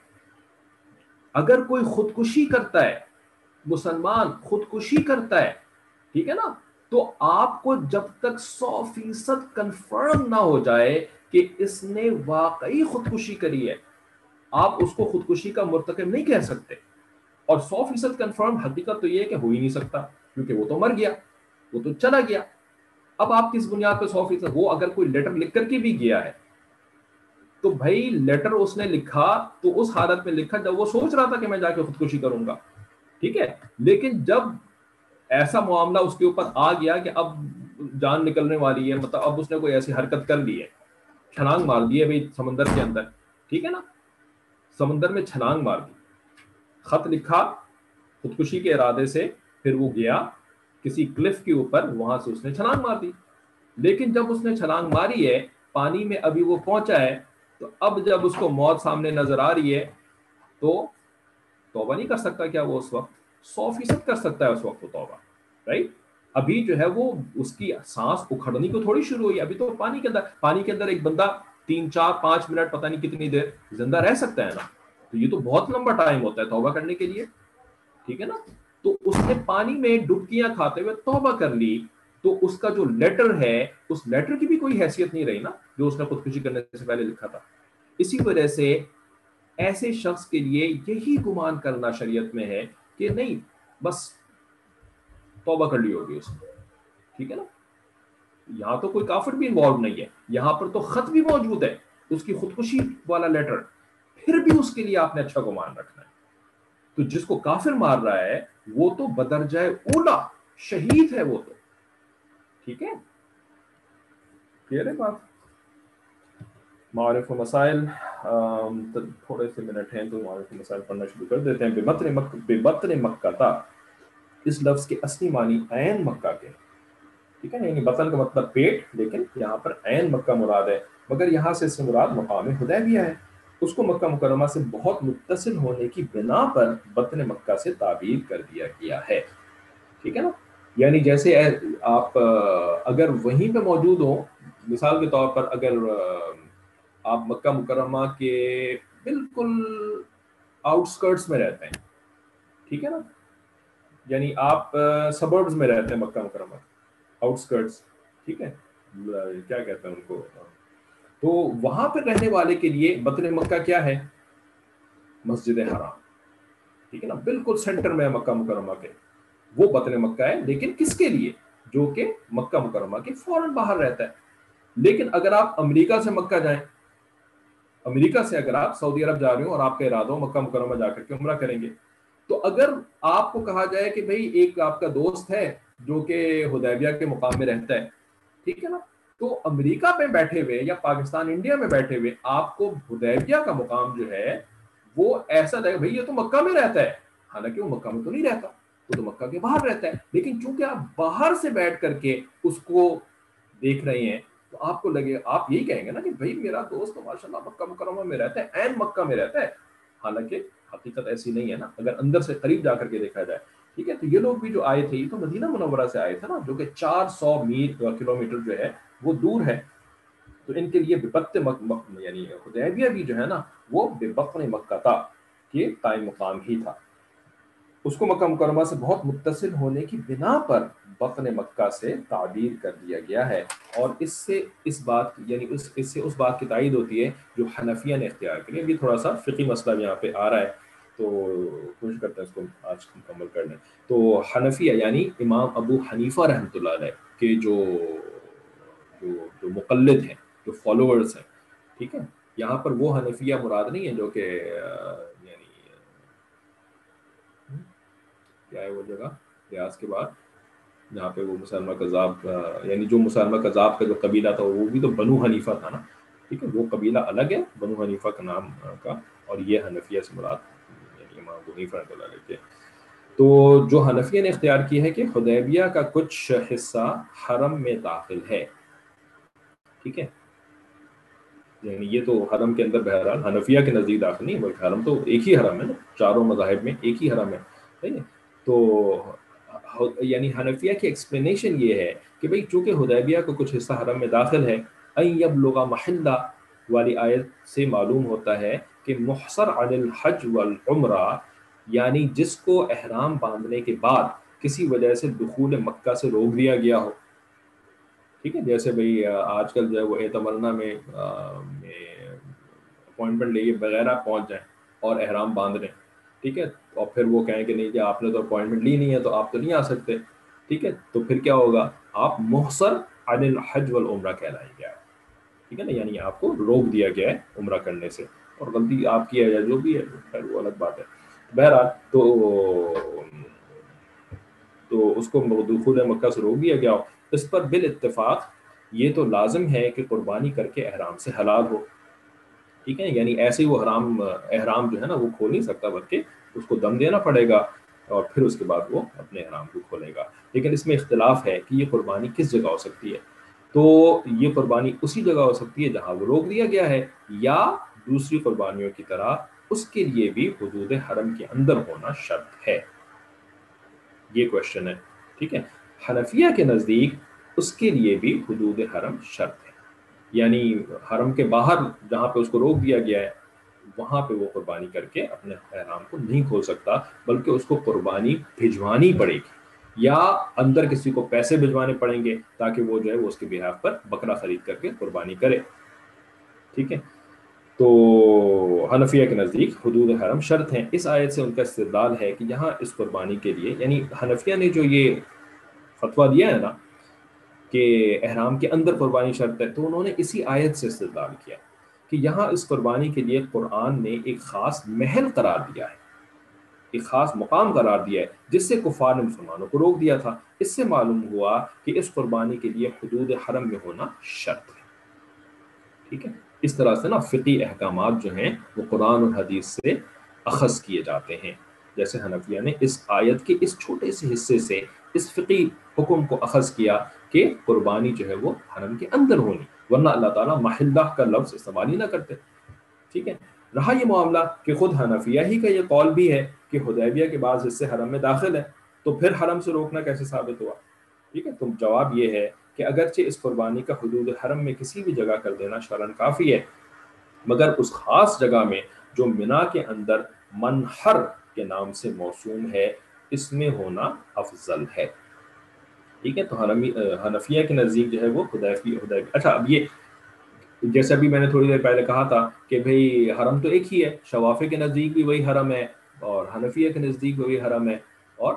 اگر کوئی خودکشی کرتا ہے، مسلمان خودکشی کرتا ہے، ٹھیک ہے نا، تو آپ کو جب تک 100% کنفرم نہ ہو جائے کہ اس نے واقعی خودکشی کری ہے، آپ اس کو خودکشی کا مرتکب نہیں کہہ سکتے. اور 100% کنفرم حقیقت تو یہ ہے کہ ہو ہی نہیں سکتا، کیونکہ وہ تو مر گیا، وہ تو چلا گیا. اب آپ کس بنیاد پہ 100%؟ وہ اگر کوئی لیٹر لکھ کر کے بھی گیا ہے تو بھائی لیٹر اس نے لکھا تو اس حالت میں لکھا جب وہ سوچ رہا تھا کہ میں جا کے خودکشی کروں گا. ٹھیک ہے. لیکن جب ایسا معاملہ اس کے اوپر آ گیا کہ اب جان نکلنے والی ہے، مطلب اب اس نے کوئی ایسی حرکت کر لی ہے، چھلانگ مار دی ہے بھائی سمندر کے اندر. ٹھیک ہے نا. سمندر میں چھلانگ مار دی، خط لکھا خودکشی کے ارادے سے، پھر وہ گیا کسی کلف کے اوپر، وہاں سے اس نے چھلانگ مار دی. لیکن جب اس نے چھلانگ ماری ہے، پانی میں ابھی وہ پہنچا ہے، تو اب جب اس کو موت سامنے نظر آ رہی ہے تو توبہ نہیں کر سکتا کیا وہ اس وقت؟ 100% کر سکتا ہے اس وقت وہ توبہ. رائٹ. ابھی جو ہے وہ اس کی سانس اکھڑنی کو تھوڑی شروع ہوئی، ابھی تو پانی کے اندر ایک بندہ 3 4 5 منٹ پتہ نہیں کتنی دیر زندہ رہ سکتا ہے نا. تو یہ تو بہت لمبا ٹائم ہوتا ہے توبہ کرنے کے لیے. ٹھیک ہے نا. تو اس نے پانی میں ڈبکیاں کھاتے ہوئے توبہ کر لی، تو اس کا جو لیٹر ہے اس لیٹر کی بھی کوئی حیثیت نہیں رہی نا جو اس نے خودکشی کرنے سے پہلے لکھا تھا. اسی وجہ سے ایسے شخص کے لیے یہی گمان کرنا شریعت میں ہے کہ نہیں بس توبہ کر لی ہوگی اس نے. ٹھیک ہے نا. یہاں تو کوئی کافر بھی انوالو نہیں ہے، یہاں پر تو خط بھی موجود ہے، اس کی خودکشی والا لیٹر، پھر بھی اس کے لیے آپ نے اچھا گمان رکھنا ہے. تو جس کو کافر مار رہا ہے وہ تو بدرجہ اولا شہید ہے وہ تو. ٹھیک ہے. کلیئر ہے بات؟ معارف و مسائل، تھوڑے سے منٹ ہیں تو معارف و مسائل پڑھنا شروع کر دیتے ہیں. بے بطن مکہ تھا، اس لفظ کے اصلی معنی عین مکہ کے. ٹھیک ہے. یعنی بطن کا مطلب پیٹ، لیکن یہاں پر عین مکہ مراد ہے. مگر یہاں سے اس سے مراد مقام حدیبیہ ہے. اس کو مکہ مکرمہ سے بہت متصل ہونے کی بنا پر بطن مکہ سے تعبیر کر دیا گیا ہے. ٹھیک ہے نا. یعنی جیسے آپ اگر وہیں پہ موجود ہو، مثال کے طور پر اگر آپ مکہ مکرمہ کے بالکل آؤٹ سکرٹس میں رہتے ہیں، ٹھیک ہے نا، یعنی آپ سبربز میں رہتے ہیں مکہ مکرمہ آؤٹ سکرٹس، ٹھیک ہے، کیا کہتے ہیں ان کو، تو وہاں پہ رہنے والے کے لیے بطن مکہ کیا ہے؟ مسجد حرام. ٹھیک ہے نا. بالکل سینٹر میں مکہ مکرمہ کے وہ بطن مکہ ہے. لیکن کس کے لیے؟ جو کہ مکہ مکرمہ کے فوراً باہر رہتا ہے. لیکن اگر آپ امریکہ سے مکہ جائیں، امریکہ سے اگر آپ سعودی عرب جا رہے ہو اور آپ کا ارادہ ہو مکہ مکرمہ جا کر کے عمرہ کریں گے، تو اگر آپ کو کہا جائے کہ بھئی ایک آپ کا دوست ہے جو کہ حدیبیہ کے مقام میں رہتا ہے، ٹھیک ہے نا، تو امریکہ میں بیٹھے ہوئے یا پاکستان انڈیا میں بیٹھے ہوئے آپ کو حدیبیہ کا مقام جو ہے وہ ایسا لگے بھئی یہ تو مکہ میں رہتا ہے، حالانکہ وہ مکہ میں تو نہیں رہتا، وہ تو مکہ کے باہر رہتا ہے. لیکن چونکہ آپ باہر سے بیٹھ کر کے اس کو دیکھ رہے ہیں تو آپ کو لگے، آپ یہی کہیں گے نا کہ بھئی میرا دوست تو ماشاءاللہ مکہ مکرمہ میں رہتا ہے، عین مکہ میں رہتا ہے. حالانکہ حقیقت ایسی نہیں ہے نا اگر اندر سے قریب جا کر کے دیکھا جائے. ٹھیک ہے. تو یہ لوگ بھی جو آئے تھے یہ تو مدینہ منورہ سے آئے تھے نا، جو کہ 400 کلومیٹر جو ہے وہ دور ہے. تو ان کے لیے یعنی حدیبیہ بھی جو ہے نا وہ بے بطن مکہ تھا کہ قائم مقام ہی تھا. اس کو مکہ مکرمہ سے بہت متصل ہونے کی بنا پر بطن مکہ سے تعبیر کر دیا گیا ہے. اور اس سے اس بات یعنی اس سے اس بات کی تائید ہوتی ہے جو حنفیہ نے اختیار کی. ابھی تھوڑا سا فقی مسئلہ یہاں پہ آ رہا ہے تو کوشش کرتے ہیں اس کو آج مکمل کر لیں. تو حنفیہ یعنی امام ابو حنیفہ رحمۃ اللہ علیہ کے جو جو جو مقلد ہیں، جو فالوورز ہیں، ٹھیک ہے. یہاں پر وہ حنفیہ مراد نہیں ہے جو کہ یعنی کیا ہے وہ جگہ ریاض کے بعد جہاں پہ وہ مسلمہ کذاب یعنی جو مسلمہ کذاب کا جو قبیلہ تھا وہ بھی تو بنو حنیفہ تھا نا، ٹھیک ہے. وہ قبیلہ الگ ہے بنو حنیفہ کا نام کا، اور یہ حنفیہ سے مراد یعنی امام ابو حنیفہ رحمۃ اللہ علیہ کے. تو جو حنفیہ نے اختیار کی ہے کہ حدیبیہ کا کچھ حصہ حرم میں داخل ہے، ٹھیک ہے. یعنی یہ تو حرم کے اندر بہرحال حنفیہ کے نزدیک داخل نہیں، بلکہ حرم تو ایک ہی حرم ہے نا، چاروں مذاہب میں ایک ہی حرم ہے، ٹھیک ہے. تو یعنی حنفیہ کی ایکسپلینیشن یہ ہے کہ بھئی چونکہ حدیبیہ کو کچھ حصہ حرم میں داخل ہے، ان یبلغ محلہ والی آیت سے معلوم ہوتا ہے کہ محصر عن الحج والعمرہ یعنی جس کو احرام باندھنے کے بعد کسی وجہ سے دخول مکہ سے روک دیا گیا ہو، ٹھیک ہے. جیسے بھئی آج کل جو ہے وہ اعتمرنا میں اپوائنٹمنٹ لے کے بغیر آپ پہنچ جائیں اور احرام باندھ لیں، ٹھیک ہے. اور پھر وہ کہیں کہ نہیں کہ آپ نے تو اپوائنٹمنٹ لی نہیں ہے تو آپ تو نہیں آ سکتے، ٹھیک ہے. تو پھر کیا ہوگا، آپ محصر عن الحج والعمرہ کہلائیں گے، ٹھیک ہے نا. یعنی آپ کو روک دیا گیا ہے عمرہ کرنے سے، اور غلطی آپ کی ہے یا جو بھی ہے خیر وہ الگ بات ہے. بہرحال تو اس کو دخول مکہ سے روک دیا گیا ہو. اس پر بالاتفاق یہ تو لازم ہے کہ قربانی کر کے احرام سے حلال ہو، ٹھیک ہے. یعنی ایسے ہی وہ احرام جو ہے نا وہ کھول نہیں سکتا، بلکہ اس کو دم دینا پڑے گا اور پھر اس کے بعد وہ اپنے احرام کو کھولے گا. لیکن اس میں اختلاف ہے کہ یہ قربانی کس جگہ ہو سکتی ہے. تو یہ قربانی اسی جگہ ہو سکتی ہے جہاں وہ روک دیا گیا ہے، یا دوسری قربانیوں کی طرح اس کے لیے بھی حدود حرم کے اندر ہونا شرط ہے. یہ کوشچن ہے، ٹھیک ہے. حنفیہ کے نزدیک اس کے لیے بھی حدود حرم شرط ہے، یعنی حرم کے باہر جہاں پہ اس کو روک دیا گیا ہے وہاں پہ وہ قربانی کر کے اپنے احرام کو نہیں کھول سکتا، بلکہ اس کو قربانی بھجوانی پڑے گی یا اندر کسی کو پیسے بھجوانے پڑیں گے تاکہ وہ جو ہے وہ اس کے بہاف پر بکرا خرید کر کے قربانی کرے، ٹھیک ہے. تو حنفیہ کے نزدیک حدود حرم شرط ہیں. اس آیت سے ان کا استدلال ہے کہ یہاں اس قربانی کے لیے، یعنی حنفیہ نے جو یہ فتویٰ دیا ہے نا کہ احرام کے اندر قربانی شرط ہے، تو انہوں نے اسی آیت سے استدلال کیا کہ یہاں اس قربانی کے لیے قرآن نے ایک خاص محل قرار دیا ہے، ایک خاص مقام قرار دیا ہے جس سے کفار نے مسلمانوں کو روک دیا تھا. اس سے معلوم ہوا کہ اس قربانی کے لیے حدود حرم میں ہونا شرط ہے، ٹھیک ہے. اس طرح سے نا فقی احکامات جو ہیں وہ قرآن اور حدیث سے اخذ کیے جاتے ہیں. جیسے حنفیہ نے اس آیت کے اس چھوٹے سے حصے سے اس فقی حکم کو اخذ کیا کہ قربانی جو ہے وہ حرم کے اندر ہونی، ورنہ اللہ تعالیٰ محلہ کا لفظ استعمال ہی نہ کرتے، ٹھیک ہے. رہا یہ معاملہ کہ خود حنفیہ ہی کا یہ قول بھی ہے کہ حدیبیہ کے بعض حصے حرم میں داخل ہیں، تو پھر حرم سے روکنا کیسے ثابت ہوا، ٹھیک ہے. تو جواب یہ ہے کہ اگرچہ اس قربانی کا حدود حرم میں کسی بھی جگہ کر دینا شرعاً کافی ہے، مگر اس خاص جگہ میں جو منا کے اندر منحر کے نام سے موسوم ہے اس میں ہونا افضل ہے، ٹھیک ہے. تو حنفیہ کے نزدیک جو ہے وہ حدیبیہ. اچھا، اب یہ جیسے ابھی میں نے تھوڑی دیر پہلے کہا تھا کہ بھئی حرم تو ایک ہی ہے، شوافی کے نزدیک بھی وہی حرم ہے اور حنفیہ کے نزدیک وہی حرم ہے، اور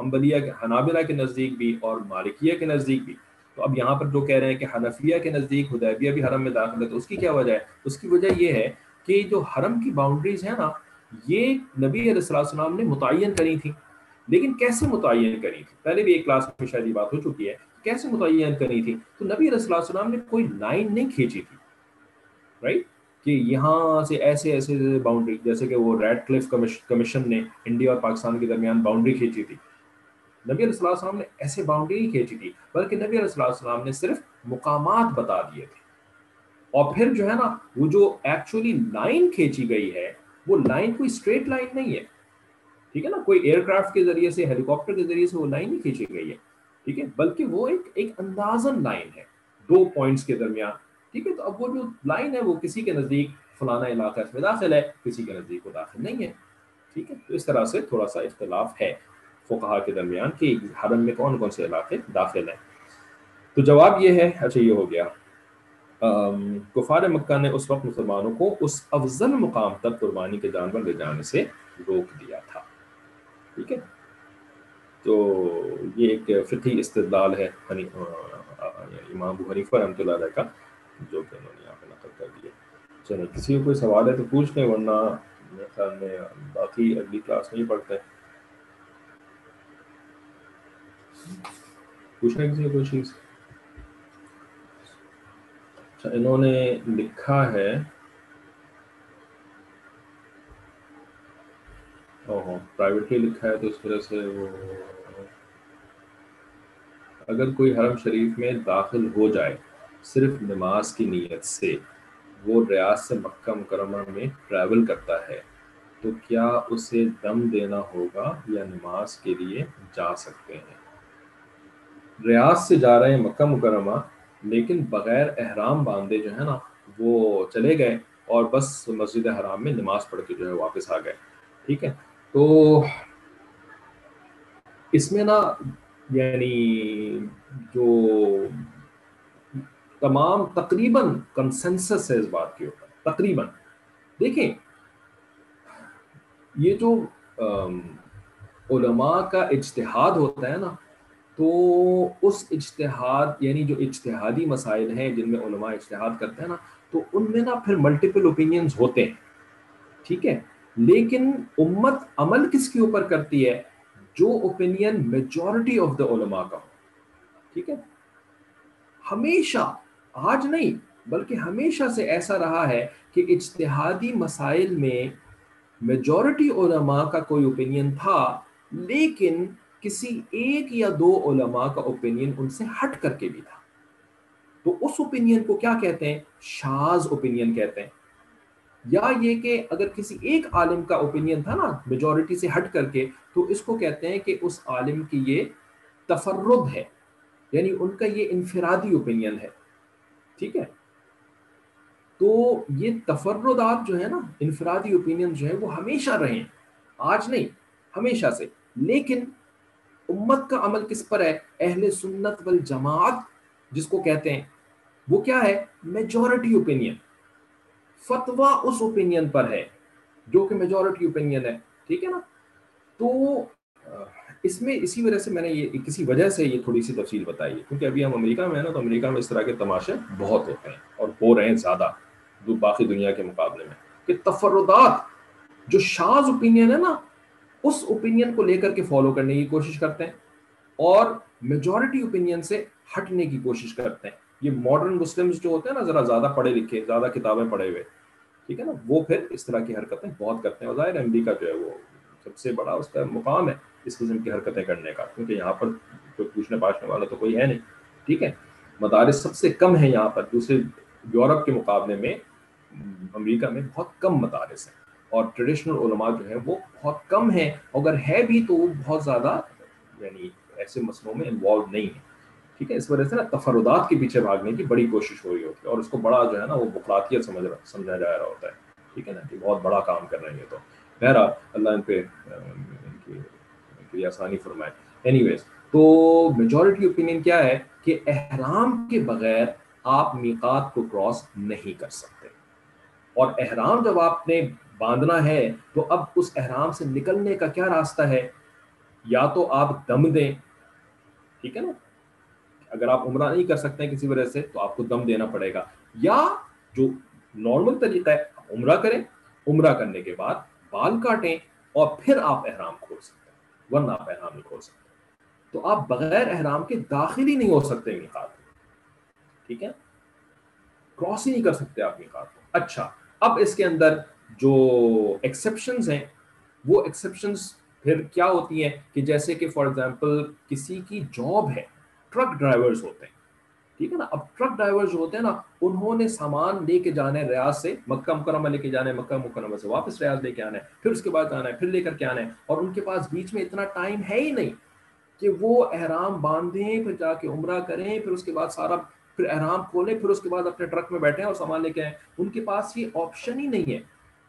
حنابلہ کے نزدیک بھی اور مالکیہ کے نزدیک بھی. تو اب یہاں پر جو کہہ رہے ہیں کہ حنفیہ کے نزدیک حدیبیہ بھی حرم میں داخل ہے، تو اس کی کیا وجہ ہے؟ اس کی وجہ یہ ہے کہ جو حرم کی باؤنڈریز ہیں نا یہ نبی علیہ السلام نے متعین کری تھی. لیکن کیسے متعین کری تھی؟ پہلے بھی ایک کلاس میں شاید یہ بات ہو چکی ہے، کیسے متعین کری تھی. تو نبی علیہ السلام نے کوئی لائن نہیں کھینچی تھی، رائٹ، کہ یہاں سے ایسے ایسے باؤنڈری، جیسے کہ وہ ریڈ کلف کمیشن نے انڈیا اور پاکستان کے درمیان باؤنڈری کھینچی تھی. نبی علیہ السلام نے ایسے باؤنڈری نہیں کھینچی تھی، بلکہ نبی علیہ السلام نے صرف مقامات بتا دیے تھے. اور پھر جو ہے نا وہ جو ایکچولی لائن کھینچی گئی ہے وہ لائن کوئی اسٹریٹ لائن نہیں ہے، ٹھیک ہے نا. کوئی ایئر کرافٹ کے ذریعے سے، ہیلی کاپٹر کے ذریعے سے وہ لائن نہیں کھینچی گئی ہے، ٹھیک ہے، بلکہ وہ ایک اندازن لائن ہے دو پوائنٹس کے درمیان، ٹھیک ہے. تو اب وہ جو لائن ہے وہ کسی کے نزدیک فلانا علاقہ اس میں داخل ہے، کسی کے نزدیک وہ داخل نہیں ہے. ٹھیک ہے. تو اس طرح سے تھوڑا سا اختلاف ہے فقہا کے درمیان کہ حرم میں کون کون سے علاقے داخل ہیں. تو جواب یہ ہے. اچھا یہ ہو گیا. کفار مکہ نے اس وقت مسلمانوں کو اس افضل مقام تک قربانی کے جانور لے جانے سے روک دیا تھا. ٹھیک ہے. تو یہ ایک فقہی استدلال ہے امام ابو حنیفہ رحمۃ اللہ علیہ کا جو کہ انہوں نے یہاں پہ نقل کر دیا. چلیں کسی کو کوئی سوال ہے تو پوچھ لیں ورنہ میرے خیال میں باقی اگلی کلاس میں ہی پڑھتے ہیں. پوچھنا کسی کو کوئی چیز. اچھا انہوں نے لکھا ہے پرائیویٹلی لکھا ہے تو اس وجہ سے وہ اگر کوئی حرم شریف میں داخل ہو جائے صرف نماز کی نیت سے وہ ریاض سے مکہ مکرمہ میں ٹریول کرتا ہے تو کیا اسے دم دینا ہوگا یا نماز کے لیے جا سکتے ہیں؟ ریاض سے جا رہے ہیں مکہ مکرمہ لیکن بغیر احرام باندھے جو ہے نا وہ چلے گئے اور بس مسجد حرام میں نماز پڑھ کے جو ہے واپس آ گئے. ٹھیک ہے. تو اس میں نا یعنی جو تمام تقریباً کنسنسس ہے اس بات کے اوپر تقریباً. دیکھیں یہ جو علماء کا اجتہاد ہوتا ہے نا تو اس اجتہاد یعنی جو اجتہادی مسائل ہیں جن میں علماء اجتہاد کرتے ہیں نا تو ان میں نا پھر ملٹیپل اوپینینز ہوتے ہیں. ٹھیک ہے. لیکن امت عمل کس کے اوپر کرتی ہے؟ جو اوپینین میجورٹی آف دا علماء کا ہو. ٹھیک ہے. ہمیشہ آج نہیں بلکہ ہمیشہ سے ایسا رہا ہے کہ اجتہادی مسائل میں میجورٹی علماء کا کوئی اوپینین تھا لیکن کسی ایک یا دو علماء کا اوپینین ان سے ہٹ کر کے بھی تھا. تو اس اوپینین کو کیا کہتے ہیں؟ شاذ اوپینین کہتے ہیں. یا یہ کہ اگر کسی ایک عالم کا اوپینین تھا نا میجورٹی سے ہٹ کر کے تو اس کو کہتے ہیں کہ اس عالم کی یہ تفرد ہے یعنی ان کا یہ انفرادی اوپینین ہے. ٹھیک ہے. تو یہ تفردات جو ہے نا انفرادی اوپینین جو ہے وہ ہمیشہ رہے ہیں آج نہیں ہمیشہ سے. لیکن امت کا عمل کس پر ہے؟ اہل سنت والجماعت جس کو کہتے ہیں وہ کیا ہے؟ Majority opinion. فتویٰ اس اوپینین پر ہے جو کہ میجورٹی اوپینین ہے. ٹھیک ہے نا. تو اس میں اسی وجہ سے میں نے یہ کسی وجہ سے یہ تھوڑی سی تفصیل بتائی ہے کیونکہ ابھی ہم امریکہ میں ہیں نا تو امریکہ میں اس طرح کے تماشے بہت ہوتے ہیں اور ہو رہے ہیں زیادہ باقی دنیا کے مقابلے میں کہ تفردات جو شاذ اوپینین ہے نا اس اوپینین کو لے کر کے فالو کرنے کی کوشش کرتے ہیں اور میجورٹی اوپینین سے ہٹنے کی کوشش کرتے ہیں. یہ ماڈرن مسلمز جو ہوتے ہیں نا ذرا زیادہ پڑھے لکھے زیادہ کتابیں پڑھے ہوئے ٹھیک ہے نا وہ پھر اس طرح کی حرکتیں بہت کرتے ہیں. اور ظاہر امریکہ جو ہے وہ سب سے بڑا اس کا مقام ہے اس قسم کی حرکتیں کرنے کا کیونکہ یہاں پر کوئی پوچھنے پاچھنے والا تو کوئی ہے نہیں. ٹھیک ہے. مدارس سب سے کم ہیں یہاں پر دوسرے یورپ کے مقابلے میں امریکہ میں بہت کم مدارس ہیں اور ٹریڈیشنل علماء جو ہے وہ بہت کم ہیں اگر ہے بھی تو وہ بہت زیادہ یعنی ایسے مسئلوں میں انوالو نہیں ہے. ٹھیک ہے. اس وجہ سے نا تفردات کے پیچھے بھاگنے کی بڑی کوشش ہو رہی ہوتی ہے اور اس کو بڑا جو ہے نا وہ بقراتیت سمجھا جا رہا ہوتا ہے. ٹھیک ہے نا کہ بہت بڑا کام کر رہے ہیں. تو بہرحال اللہ ان پہ ان کی آسانی فرمائے. اینی ویز تو میجورٹی اوپینین کیا ہے کہ احرام کے بغیر آپ میقات کو کراس نہیں کر سکتے اور احرام جب آپ نے باندھنا ہے تو اب اس احرام سے نکلنے کا کیا راستہ ہے؟ یا تو آپ دم دیں. ٹھیک ہے نا. اگر آپ عمرہ نہیں کر سکتے ہیں کسی وجہ سے تو آپ کو دم دینا پڑے گا یا جو نارمل طریقہ ہے عمرہ کریں عمرہ کرنے کے بعد بال کاٹیں اور پھر آپ احرام کھول سکتے ہیں ورنہ آپ احرام نہیں کھول سکتے. تو آپ بغیر احرام کے داخل ہی نہیں ہو سکتے میقات. ٹھیک ہے. کراس ہی نہیں کر سکتے آپ میقات کو. اچھا اب اس کے اندر جو ایکسیپشنز ہیں وہ ایکسیپشنز پھر کیا ہوتی ہیں کہ جیسے کہ فار ایگزامپل کسی کی جاب ہے ٹرک ڈرائیورز ہوتے ہیں. ٹھیک ہے نا. اب ٹرک ڈرائیور جو ہوتے ہیں نا انہوں نے سامان لے کے جانا ہے ریاض سے مکہ مکرمہ لے کے جانا ہے مکہ مکرمہ سے واپس ریاض لے کے آنا ہے پھر اس کے بعد آنا ہے پھر لے کر کے آنا ہے اور ان کے پاس بیچ میں اتنا ٹائم ہے ہی نہیں کہ وہ احرام باندھیں پھر جا کے عمرہ کریں پھر اس کے بعد سارا پھر احرام کھولیں پھر اس کے بعد اپنے ٹرک میں بیٹھیں اور سامان لے کے آئیں. ان کے پاس یہ آپشن ہی نہیں ہے.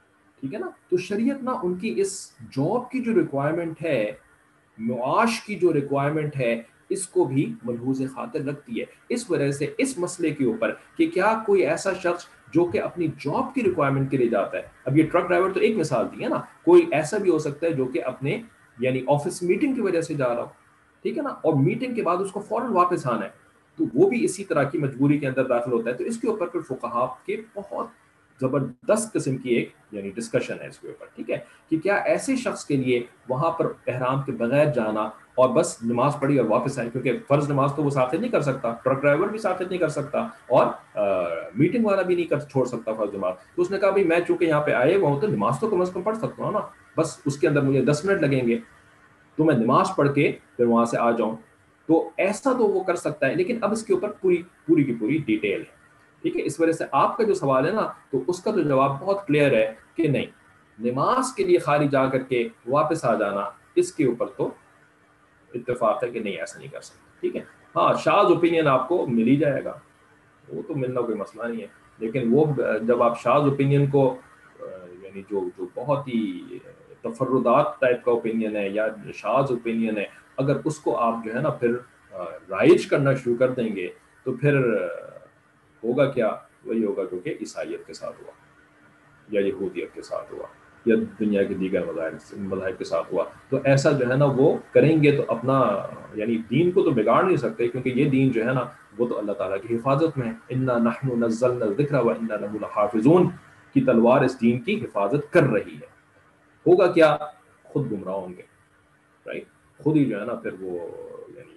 ٹھیک ہے نا. تو شریعت نا ان کی اس جاب کی جو ریکوائرمنٹ ہے، معاش کی جو ریکوائرمنٹ ہے، اس کو بھی ملحوظ خاطر رکھتی ہے. اس وجہ سے اس مسئلے کے اوپر کہ کیا کوئی ایسا شخص جو کہ اپنی جاب کی ریکوائرمنٹ کے لیے جاتا ہے، اب یہ ٹرک ڈرائیور تو ایک مثال دی ہے نا، کوئی ایسا بھی ہو سکتا ہے جو کہ اپنے یعنی آفس میٹنگ کی وجہ سے جا رہا ہو، ٹھیک ہے نا، اور میٹنگ کے بعد اس کو فوراً واپس آنا ہے، تو وہ بھی اسی طرح کی مجبوری کے اندر داخل ہوتا ہے. تو اس کے اوپر پھر فقہاء کے بہت زبردست قسم کی ایک یعنی ڈسکشن ہے اس کے اوپر، ٹھیک ہے، کہ کیا ایسے شخص کے لیے وہاں پر احرام کے بغیر جانا اور بس نماز پڑھی اور واپس آئے، کیونکہ فرض نماز تو وہ ساتھ نہیں کر سکتا، ٹرک ڈرائیور بھی ساتھ نہیں کر سکتا، اور میٹنگ والا بھی نہیں چھوڑ سکتا فرض نماز. تو اس نے کہا بھائی میں چونکہ یہاں پہ آئے ہوا ہوں تو نماز تو کم از کم پڑھ سکتا ہوں نا، بس اس کے اندر مجھے 10 منٹ لگیں گے تو میں نماز پڑھ کے پھر وہاں سے آ جاؤں. تو ایسا تو وہ کر سکتا ہے، لیکن اب اس کے اوپر پوری کی پوری ڈیٹیل ہے. ٹھیک ہے، اس وجہ سے آپ کا جو سوال ہے نا، تو اس کا تو جواب بہت کلیئر ہے کہ نہیں، نماز کے لیے خالی جا کر کے واپس آ جانا، اس کے اوپر تو اتفاق ہے کہ نہیں، ایسا نہیں کر سکتے. ٹھیک ہے، ہاں شاذ اوپینین آپ کو مل ہی جائے گا، وہ تو ملنا کوئی مسئلہ نہیں ہے، لیکن وہ جب آپ شاذ اوپینین کو یعنی جو بہت ہی تفردات ٹائپ کا اوپینین ہے یا شاذ اوپینین ہے، اگر اس کو آپ جو ہے نا پھر رائج کرنا شروع کر دیں گے تو پھر ہوگا کیا، وہی ہوگا کیونکہ عیسائیت کے ساتھ ہوا یا یہودیت کے ساتھ ہوا یا دنیا کے دیگر مذاہب کے ساتھ ہوا. تو ایسا جو ہے نا وہ کریں گے تو اپنا یعنی دین کو تو بگاڑ نہیں سکتے، کیونکہ یہ دین جو ہے نا وہ تو اللہ تعالیٰ کی حفاظت میں ہے. انا نحن نزلنا الذکر وانا له لحافظون کی تلوار اس دین کی حفاظت کر رہی ہے. ہوگا کیا، خود گمراہ ہوں گے، رائٹ، خود ہی جو ہے نا پھر وہ یعنی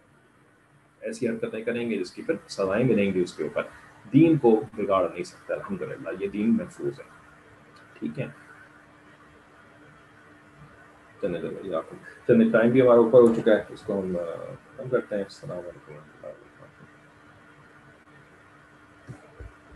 ایسی حرکتیں کریں گے جس کی پھر سزائیں ملیں گی اس کے اوپر. دین کو بگاڑ نہیں سکتا، الحمدللہ یہ دین محفوظ ہے. ٹھیک ہے، چلے ٹائم بھی ہمارا اوپر ہو چکا ہے، اس کو ہم کرتے ہیں. السلام علیکم.